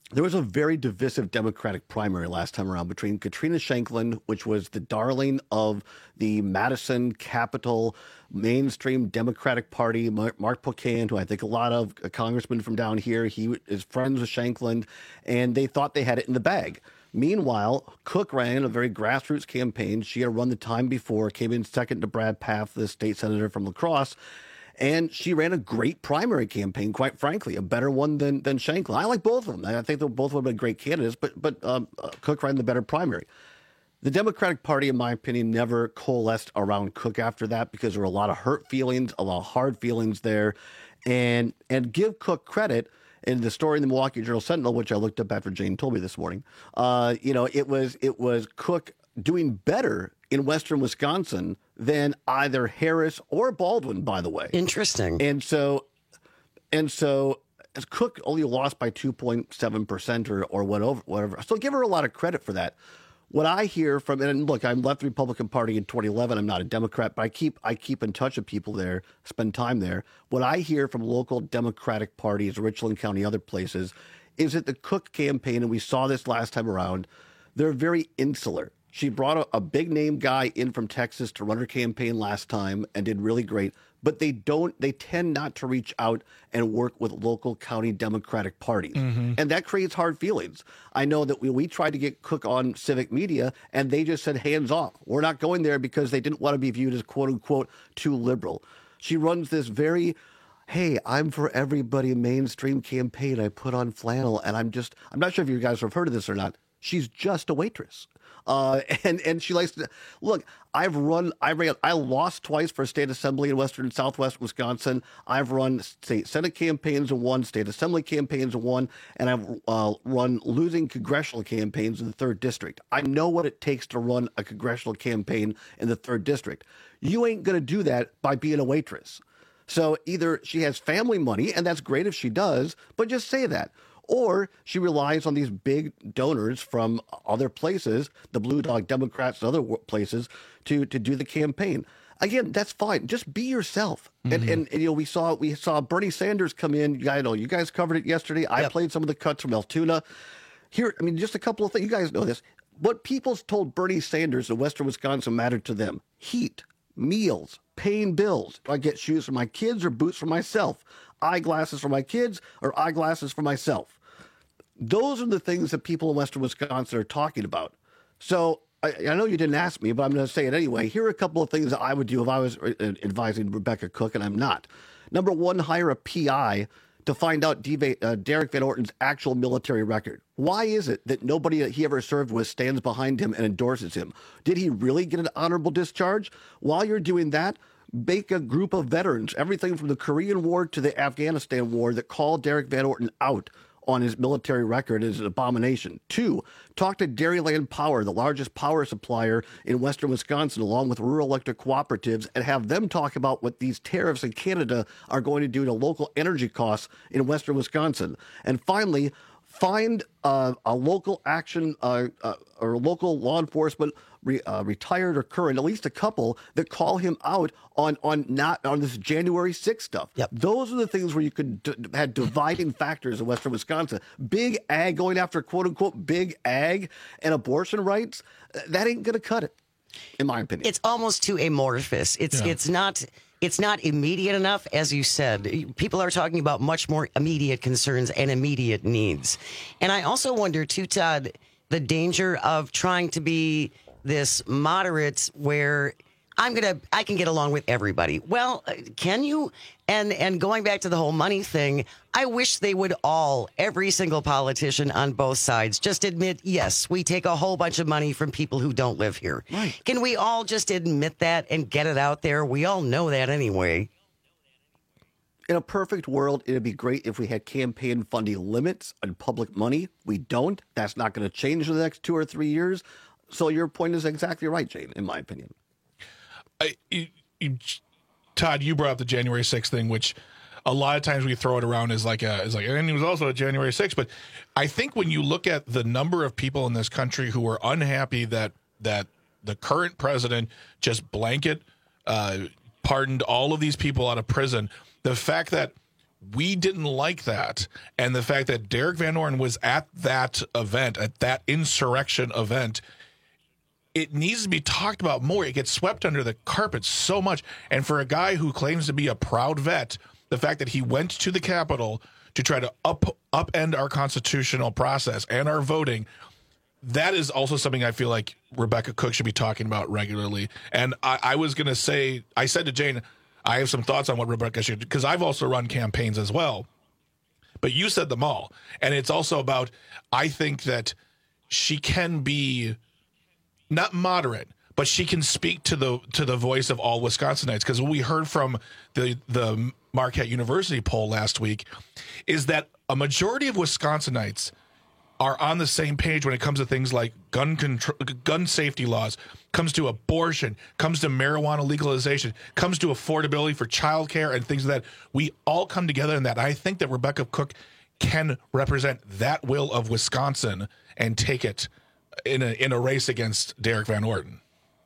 there was a very divisive Democratic primary last time around between Katrina Shanklin, which was the darling of the Madison Capital mainstream Democratic Party, Mark Pocan, who I think a lot of a congressman from down here, he is friends with Shanklin, and they thought they had it in the bag. Meanwhile, Cook ran a very grassroots campaign. She had run the time before, came in second to Brad Pfaff, the state senator from La Crosse. And she ran a great primary campaign, quite frankly, a better one than than Shanklin. I like both of them. I think they both would have been great candidates, but but um, uh, Cook ran the better primary. The Democratic Party, in my opinion, never coalesced around Cook after that because there were a lot of hurt feelings, a lot of hard feelings there. And and give Cook credit. In the story in the Milwaukee Journal Sentinel, which I looked up after Jane told me this morning, uh, you know, it was it was Cook doing better in Western Wisconsin than either Harris or Baldwin, by the way. Interesting. And so, and so, as Cook only lost by two point seven percent or or whatever, whatever. So give her a lot of credit for that. What I hear from, and look, I left the Republican Party in twenty eleven. I'm not a Democrat, but I keep I keep in touch with people there, spend time there. What I hear from local Democratic parties, Richland County, other places, is that the Cook campaign, and we saw this last time around, they're very insular. She brought a, a big name guy in from Texas to run her campaign last time and did really great. But they don't, they tend not to reach out and work with local county Democratic parties. Mm-hmm. And that creates hard feelings. I know that we, we tried to get Cook on civic media and they just said, hands off. We're not going there because they didn't want to be viewed as quote unquote too liberal. She runs this very, hey, I'm for everybody mainstream campaign. I put on flannel and I'm just, I'm not sure if you guys have heard of this or not. She's just a waitress. Uh, and, and she likes to look, I've run, I ran, I lost twice for state assembly in Western and Southwest Wisconsin. I've run state Senate campaigns and won, state assembly campaigns and won, and I've uh, run losing congressional campaigns in the third district. I know what it takes to run a congressional campaign in the third district. You ain't going to do that by being a waitress. So either she has family money, and that's great if she does, but just say that. Or she relies on these big donors from other places, the Blue Dog Democrats and other places, to to do the campaign. Again, that's fine. Just be yourself. Mm-hmm. And, and and you know we saw we saw Bernie Sanders come in. I know you guys covered it yesterday. I yep. played some of the cuts from Altoona. Here, I mean, just a couple of things. You guys know this. What people told Bernie Sanders in Western Wisconsin mattered to them: heat, meals, paying bills. Do I get shoes for my kids or boots for myself? Eyeglasses for my kids or eyeglasses for myself. Those are the things that people in Western Wisconsin are talking about. So I, I know you didn't ask me, but I'm going to say it anyway. Here are a couple of things that I would do if I was advising Rebecca Cook, and I'm not. Number one, hire a P I to find out D- uh, Derek Van Orton's actual military record. Why is it that nobody that he ever served with stands behind him and endorses him? Did he really get an honorable discharge? While you're doing that, make a group of veterans, everything from the Korean War to the Afghanistan War, that call Derek Van Orton out on his military record as an abomination. Two, talk to Dairyland Power, the largest power supplier in Western Wisconsin, along with rural electric cooperatives, and have them talk about what these tariffs in Canada are going to do to local energy costs in Western Wisconsin. And finally, find uh, a local action uh, uh, or local law enforcement, re, uh, retired or current, at least a couple, that call him out on on not on this January sixth stuff. Yep. Those are the things where you could d- have dividing factors in Western Wisconsin. Big ag going after quote unquote big ag and abortion rights, that ain't going to cut it, in my opinion. It's almost too amorphous. It's yeah. it's not. It's not immediate enough, as you said. People are talking about much more immediate concerns and immediate needs. And I also wonder, too, Todd, the danger of trying to be this moderate where I'm going to, I can get along with everybody. Well, can you? And and going back to the whole money thing, I wish they would all, every single politician on both sides, just admit, yes, we take a whole bunch of money from people who don't live here. Right. Can we all just admit that and get it out there? We all know that anyway. In a perfect world, it'd be great if we had campaign funding limits on public money. We don't. That's not going to change in the next two or three years. So your point is exactly right, Jane, in my opinion. I, you, you, Todd, you brought up the January sixth thing, which a lot of times we throw it around as like a, as like, and it was also a January sixth. But I think when you look at the number of people in this country who are unhappy that that the current president just blanket uh, pardoned all of these people out of prison, the fact that we didn't like that. And the fact that Derek Van Orden was at that event, at that insurrection event, it needs to be talked about more. It gets swept under the carpet so much. And for a guy who claims to be a proud vet, the fact that he went to the Capitol to try to up upend our constitutional process and our voting, that is also something I feel like Rebecca Cook should be talking about regularly. And I, I was going to say, I said to Jane, I have some thoughts on what Rebecca should do, because I've also run campaigns as well. But you said them all. And it's also about, I think that she can be not moderate, but she can speak to the to the voice of all Wisconsinites. Because what we heard from the, the Marquette University poll last week is that a majority of Wisconsinites are on the same page when it comes to things like gun control, gun safety laws, comes to abortion, comes to marijuana legalization, comes to affordability for childcare and things like that. We all come together in that. I think that Rebecca Cook can represent that will of Wisconsin and take it in a in a race against Derek Van Orden.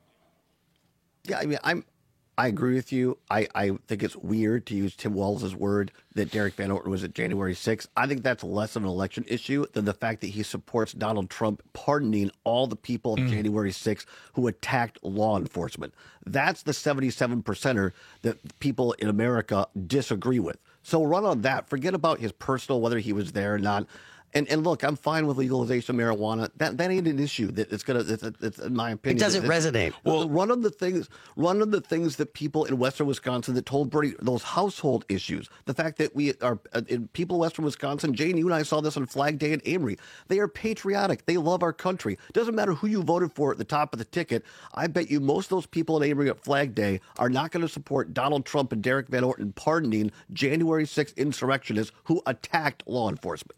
Yeah, I mean, I'm. I agree with you. I, I think it's weird to use Tim Walz's word that Derek Van Orden was at January sixth. I think that's less of an election issue than the fact that he supports Donald Trump pardoning all the people of mm. January sixth who attacked law enforcement. That's the seventy-seven percenter that people in America disagree with. So run on that. Forget about his personal, whether he was there or not. And and look, I'm fine with legalization of marijuana. That that ain't an issue. That it's gonna. It's, it's in my opinion. It doesn't it's, resonate. Well, run on the things. Run on the things that people in Western Wisconsin that told Bernie those household issues. The fact that we are uh, in people in Western Wisconsin. Jane, you and I saw this on Flag Day in Amory. They are patriotic. They love our country. Doesn't matter who you voted for at the top of the ticket. I bet you most of those people in Amory at Flag Day are not going to support Donald Trump and Derek Van Orden pardoning January sixth insurrectionists who attacked law enforcement.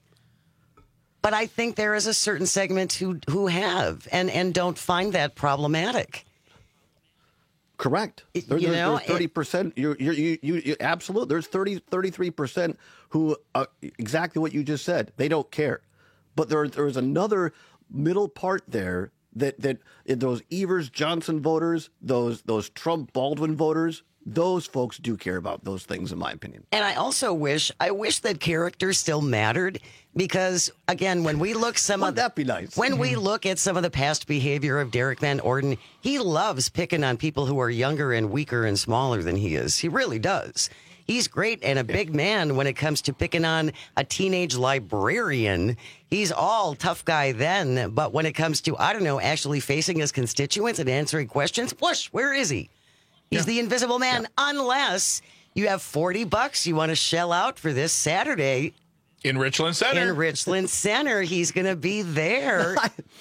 But I think there is a certain segment who who have and, and don't find that problematic. Correct. There, you there, know, there's thirty percent. You you you you absolutely. There's thirty, thirty-three percent who uh, exactly what you just said. They don't care. But there there's another middle part there that that those Evers Johnson voters, those those Trump Baldwin voters. Those folks do care about those things, in my opinion. And I also wish, I wish that character still mattered because, again, when we look some Wouldn't of that be nice? When we look at some of the past behavior of Derek Van Orden, he loves picking on people who are younger and weaker and smaller than he is. He really does. He's great and a big man when it comes to picking on a teenage librarian. He's all tough guy then, but when it comes to, I don't know, actually facing his constituents and answering questions, whoosh, where is he? He's yeah. the invisible man, yeah. unless you have forty bucks you want to shell out for this Saturday. In Richland Center. In Richland Center. He's going to be there.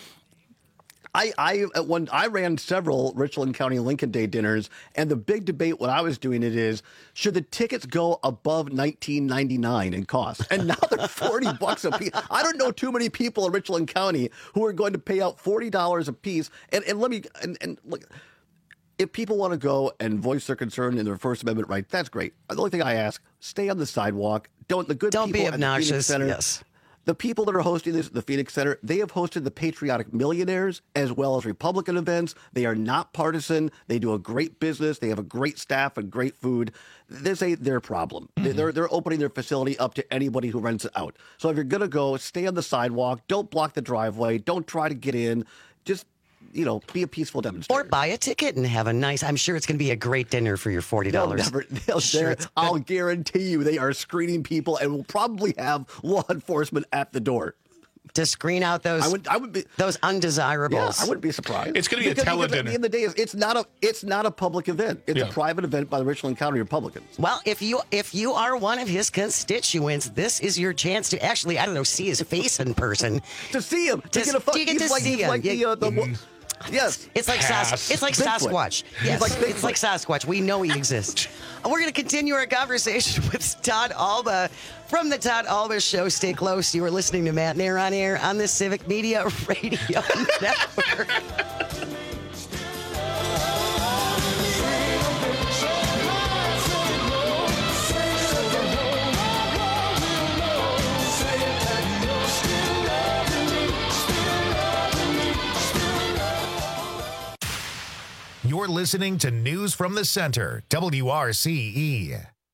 I, I, at one, I ran several Richland County Lincoln Day dinners, and the big debate when I was doing it is, should the tickets go above nineteen ninety-nine in cost? And now they're forty bucks a piece. I don't know too many people in Richland County who are going to pay out forty dollars a piece. And, and let me, and, and look, if people want to go and voice their concern in their First Amendment right, that's great. The only thing I ask, stay on the sidewalk. Don't the good Don't people be at the obnoxious. Phoenix Center, yes. The people that are hosting this at the Phoenix Center, they have hosted the Patriotic Millionaires as well as Republican events. They are not partisan. They do a great business. They have a great staff and great food. This ain't their problem. Mm-hmm. They're they're opening their facility up to anybody who rents it out. So if you're going to go, stay on the sidewalk. Don't block the driveway. Don't try to get in. Just you know, be a peaceful demonstrator. Or buy a ticket and have a nice, I'm sure it's going to be a great dinner for your forty dollars. They'll never, they'll sure I'll guarantee you they are screening people and will probably have law enforcement at the door. To screen out those, I would, I would be, those undesirables. Yeah, I wouldn't be surprised. It's going to be because, a tele because dinner. At the end of the day, it's not a, it's not a public event. It's yeah. a private event by the Richland County Republicans. Well, if you if you are one of his constituents, this is your chance to actually, I don't know, see his face in person. to see him. To, to get a photo. You get he's to like, see he's him. like the, uh, the, mm. Yes. It's like Sas- it's like Bigfoot. Sasquatch. Yes. Like it's like Sasquatch. We know he exists. We're going to continue our conversation with Todd Alba from the Todd Alba Show. Stay close. You are listening to Matt Nair on air on the Civic Media Radio Network. You're listening to News from the Center, W R C E.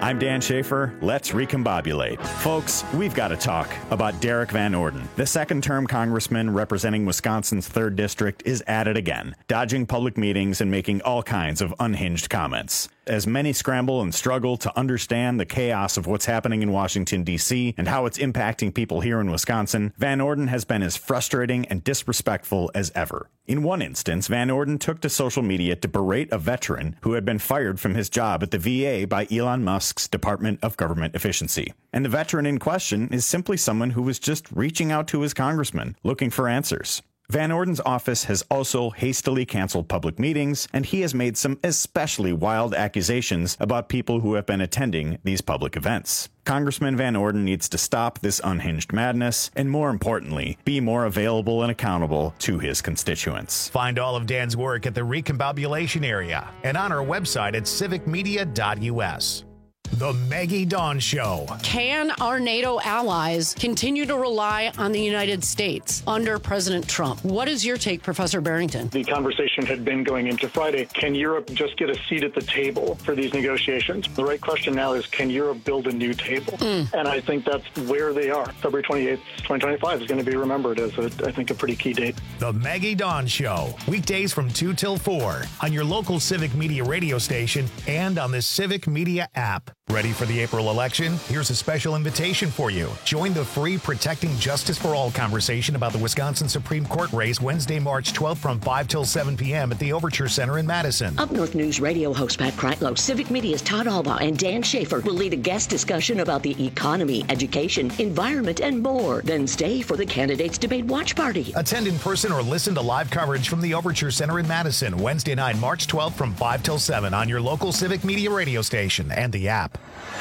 I'm Dan Schaefer. Let's recombobulate. Folks, we've got to talk about Derek Van Orden. The second-term congressman representing Wisconsin's third District is at it again, dodging public meetings and making all kinds of unhinged comments. As many scramble and struggle to understand the chaos of what's happening in Washington, D C, and how it's impacting people here in Wisconsin, Van Orden has been as frustrating and disrespectful as ever. In one instance, Van Orden took to social media to berate a veteran who had been fired from his job at the V A by Elon Musk's Department of Government Efficiency. And the veteran in question is simply someone who was just reaching out to his congressman, looking for answers. Van Orden's office has also hastily canceled public meetings, and he has made some especially wild accusations about people who have been attending these public events. Congressman Van Orden needs to stop this unhinged madness, and more importantly, be more available and accountable to his constituents. Find all of Dan's work at the Recombobulation Area and on our website at civic media dot u s. The Maggie Dawn Show. Can our NATO allies continue to rely on the United States under President Trump? What is your take, Professor Barrington? The conversation had been going into Friday. Can Europe just get a seat at the table for these negotiations? The right question now is, can Europe build a new table? Mm. And I think that's where they are. February twenty-eighth, twenty twenty-five is going to be remembered as, a, I think, a pretty key date. The Maggie Dawn Show. Weekdays from two till four on your local Civic Media radio station and on the Civic Media app. Ready for the April election? Here's a special invitation for you. Join the free Protecting Justice for All conversation about the Wisconsin Supreme Court race Wednesday, March twelfth from five till seven p.m. at the Overture Center in Madison. Up North News radio host Pat Kreitlow, Civic Media's Todd Alba, and Dan Schaefer will lead a guest discussion about the economy, education, environment, and more. Then stay for the Candidates Debate Watch Party. Attend in person or listen to live coverage from the Overture Center in Madison Wednesday night, March twelfth from five till seven on your local Civic Media radio station and the app.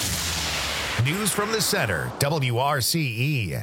News from the Center, W R C E.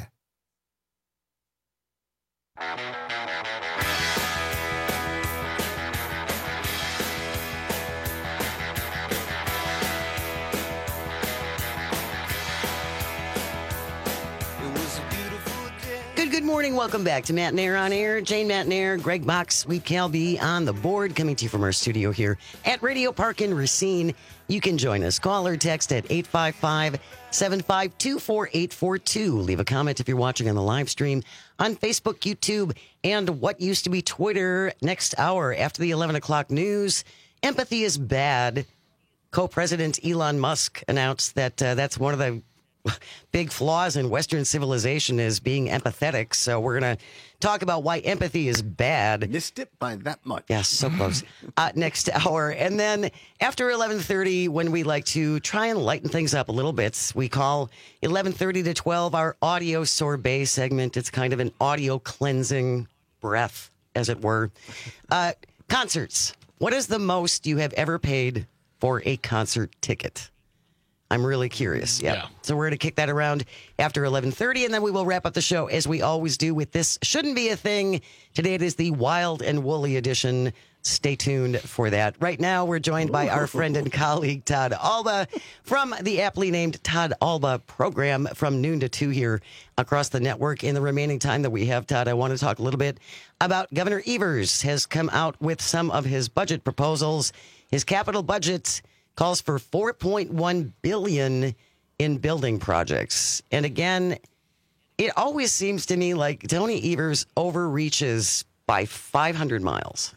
Good, good morning. Welcome back to Matt Nair on Air. Jane Matt Nair, Greg Box, Sweet Calby on the board, coming to you from our studio here at Radio Park in Racine. You can join us. Call or text at eight five five, seven five two, four eight four two. Leave a comment if you're watching on the live stream on Facebook, YouTube, and what used to be Twitter. Next hour after the eleven o'clock news, empathy is bad. Co-President Elon Musk announced that uh, that's one of the big flaws in Western civilization is being empathetic. So we're going to talk about why empathy is bad. Missed it by that much. Yes, so close. uh, next hour. And then after eleven thirty, when we like to try and lighten things up a little bit, we call eleven thirty to twelve our audio sorbet segment. It's kind of an audio cleansing breath, as it were. Uh, concerts. What is the most you have ever paid for a concert ticket? I'm really curious. Yep. Yeah. So we're going to kick that around after eleven thirty, and then we will wrap up the show as we always do with This Shouldn't Be a Thing. Today it is the Wild and Woolly edition. Stay tuned for that. Right now we're joined by our friend and colleague Todd Alba from the aptly named Todd Alba program from noon to two here across the network. In the remaining time that we have, Todd, I want to talk a little bit about Governor Evers has come out with some of his budget proposals. His capital budget calls for four point one billion dollars in building projects. And again, it always seems to me like Tony Evers overreaches by five hundred miles.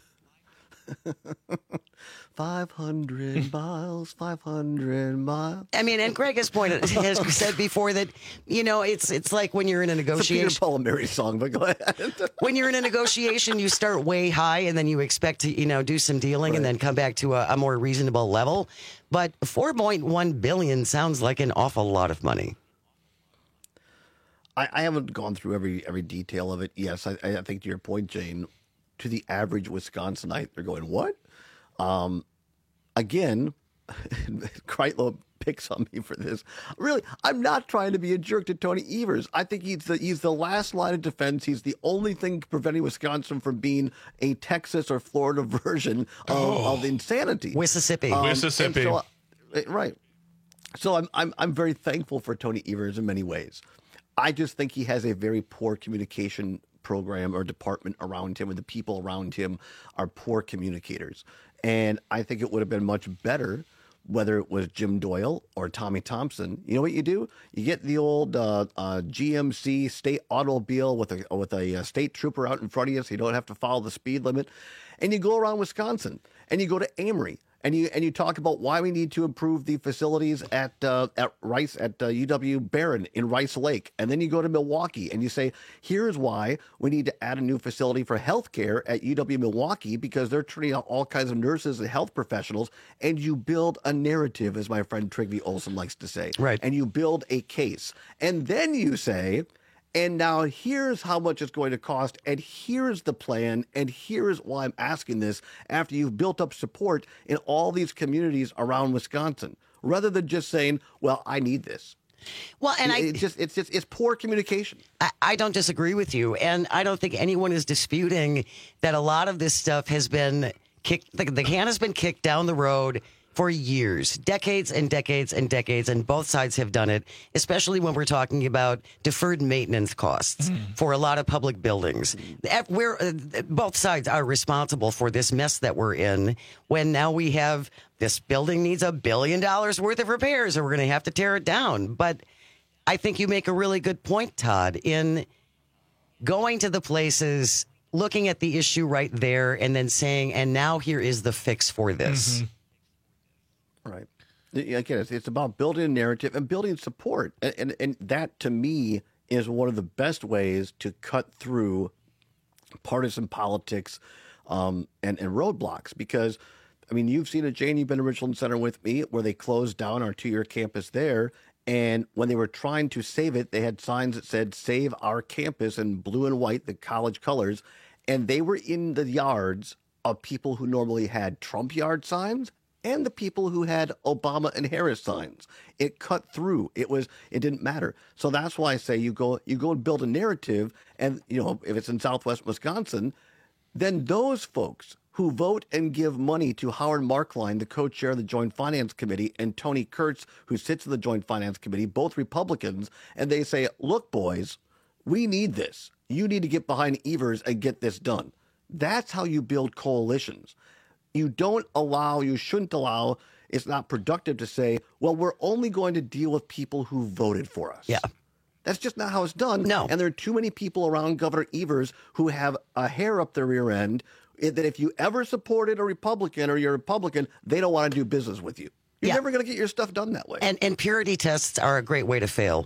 five hundred miles, five hundred miles. I mean, and Greg has pointed has said before that, you know, it's it's like when you're in a negotiation. It's a Peter Paul and Mary song, but go ahead. When you're in a negotiation, you start way high and then you expect to, you know, do some dealing right. and then come back to a, a more reasonable level. But four point one billion dollars sounds like an awful lot of money. I, I haven't gone through every every detail of it. Yes, I, I think to your point, Jane, to the average Wisconsinite, they're going, what? Um, again, Kreitlow picks on me for this. Really, I'm not trying to be a jerk to Tony Evers. I think he's the, he's the last line of defense. He's the only thing preventing Wisconsin from being a Texas or Florida version of, oh. of insanity. Mississippi. Um, Mississippi. So, right. So I'm, I'm, I'm very thankful for Tony Evers in many ways. I just think he has a very poor communication program or department around him, and the people around him are poor communicators. And I think it would have been much better whether it was Jim Doyle or Tommy Thompson, you know what you do? You get the old uh, uh, G M C state automobile with a with a uh, state trooper out in front of you, so you don't have to follow the speed limit, and you go around Wisconsin and you go to Amory. And you and you talk about why we need to improve the facilities at uh, at Rice at uh, U W Barron in Rice Lake, and then you go to Milwaukee and you say, here's why we need to add a new facility for healthcare at U W Milwaukee because they're turning out all kinds of nurses and health professionals, and you build a narrative, as my friend Trygve Olsen likes to say, right? And you build a case, and then you say. And now here's how much it's going to cost, and here's the plan, and here's why I'm asking this after you've built up support in all these communities around Wisconsin, rather than just saying, well, I need this. Well, and it, I it's just it's just it's poor communication. I, I don't disagree with you, and I don't think anyone is disputing that a lot of this stuff has been kicked. The, the can has been kicked down the road for years, decades and decades and decades, and both sides have done it, especially when we're talking about deferred maintenance costs mm. for a lot of public buildings. We're, uh, both sides are responsible for this mess that we're in when now we have this building needs a billion dollars worth of repairs and we're going to have to tear it down. But I think you make a really good point, Todd, in going to the places, looking at the issue right there, and then saying, and now here is the fix for this. Mm-hmm. Right. Again, it's, it's about building a narrative and building support. And, and and that, to me, is one of the best ways to cut through partisan politics um, and, and roadblocks. Because, I mean, you've seen it, Jane, you've been to Richland Center with me, where they closed down our two-year campus there. And when they were trying to save it, they had signs that said, save our campus in blue and white, the college colors. And they were in the yards of people who normally had Trump yard signs and the people who had Obama and Harris signs. It cut through. It was, it didn't matter. So that's why I say you go, you go and build a narrative. And, you know, if it's in Southwest Wisconsin, then those folks who vote and give money to Howard Markline, the co-chair of the Joint Finance Committee, and Tony Kurtz, who sits in the Joint Finance Committee, both Republicans, and they say, look, boys, we need this. You need to get behind Evers and get this done. That's how you build coalitions. You don't allow, you shouldn't allow, it's not productive to say, well, we're only going to deal with people who voted for us. Yeah. That's just not how it's done. No. And there are too many people around Governor Evers who have a hair up their rear end that if you ever supported a Republican or you're a Republican, they don't want to do business with you. You're yeah. never going to get your stuff done that way. And, and purity tests are a great way to fail.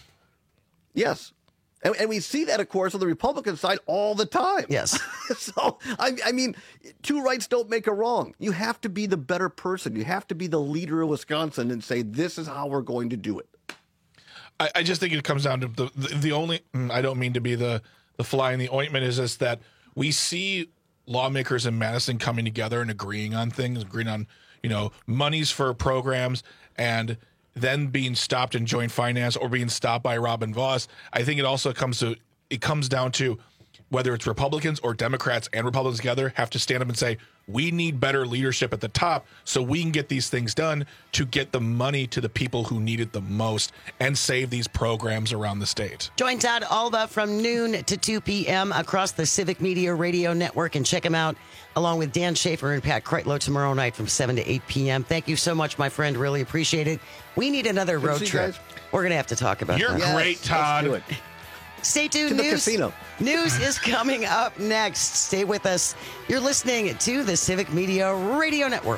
Yes. And, and we see that, of course, on the Republican side all the time. Yes. So, I, I mean, two rights don't make a wrong. You have to be the better person. You have to be the leader of Wisconsin and say, this is how we're going to do it. I, I just think it comes down to the, the, the only, I don't mean to be the, the fly in the ointment, is just that we see lawmakers in Madison coming together and agreeing on things, agreeing on, you know, monies for programs, and then being stopped in joint finance or being stopped by Robin Vos. I think it also comes to it comes down to whether it's Republicans or Democrats and Republicans together have to stand up and say, we need better leadership at the top so we can get these things done to get the money to the people who need it the most and save these programs around the state. Join Todd Alba from noon to two p.m. across the Civic Media Radio Network, and check him out along with Dan Schaefer and Pat Kreitlow tomorrow night from seven to eight p.m. Thank you so much, my friend. Really appreciate it. We need another Good road to see trip. you guys. We're going to have to talk about You're that. Yes, great, Todd. let's do it. Stay tuned. To the News, casino. News is coming up next. Stay with us. You're listening to the Civic Media Radio Network.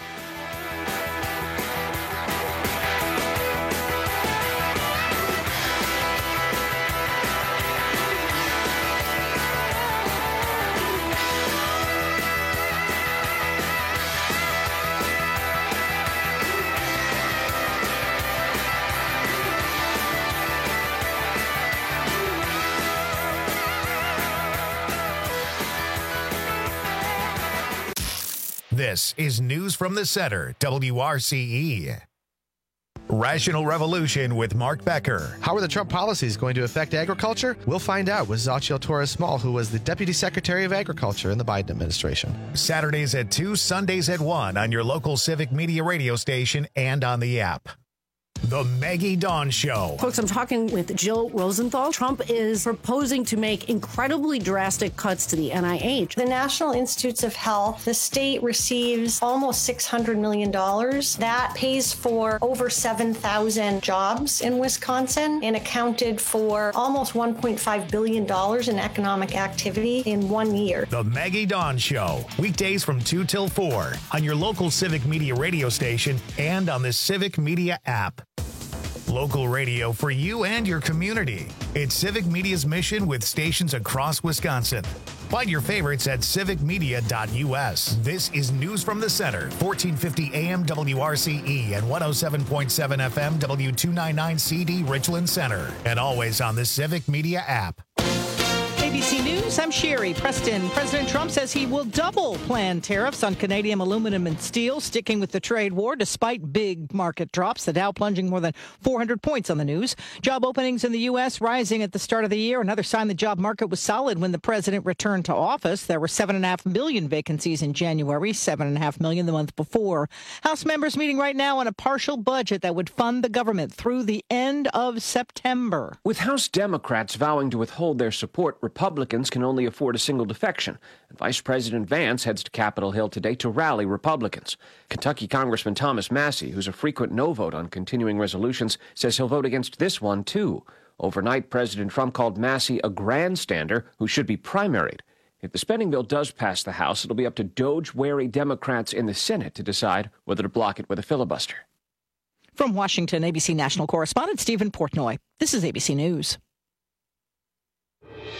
This is News from the Center, W R C E. Rational Revolution with Mark Becker. How are the Trump policies going to affect agriculture? We'll find out with Xochitl Torres-Small, who was the Deputy Secretary of Agriculture in the Biden administration. Saturdays at two, Sundays at one on your local Civic Media radio station and on the app. The Maggie Dawn Show. Folks, I'm talking with Jill Rosenthal. Trump is proposing to make incredibly drastic cuts to the N I H. The National Institutes of Health, the state receives almost six hundred million dollars. That pays for over seven thousand jobs in Wisconsin and accounted for almost one point five billion dollars in economic activity in one year. The Maggie Dawn Show. Weekdays from two till four on your local Civic Media radio station and on the Civic Media app. Local radio for you and your community. It's Civic Media's mission with stations across Wisconsin. Find your favorites at civic media dot u s. This is News from the Center, fourteen fifty A M W R C E and one oh seven point seven F M W two ninety-nine C D Richland Center. And always on the Civic Media app. A B C News, I'm Sherry Preston. President Trump says he will double planned tariffs on Canadian aluminum and steel, sticking with the trade war despite big market drops. The Dow plunging more than four hundred points on the news. Job openings in the U S rising at the start of the year. Another sign the job market was solid when the president returned to office. There were seven and a half million vacancies in January, seven and a half million the month before. House members meeting right now on a partial budget that would fund the government through the end of September. With House Democrats vowing to withhold their support, Republicans can only afford a single defection. And Vice President Vance heads to Capitol Hill today to rally Republicans. Kentucky Congressman Thomas Massie, who's a frequent no vote on continuing resolutions, says he'll vote against this one, too. Overnight, President Trump called Massie a grandstander who should be primaried. If the spending bill does pass the House, it'll be up to Doge-wary Democrats in the Senate to decide whether to block it with a filibuster. From Washington, A B C national correspondent Stephen Portnoy. This is A B C News.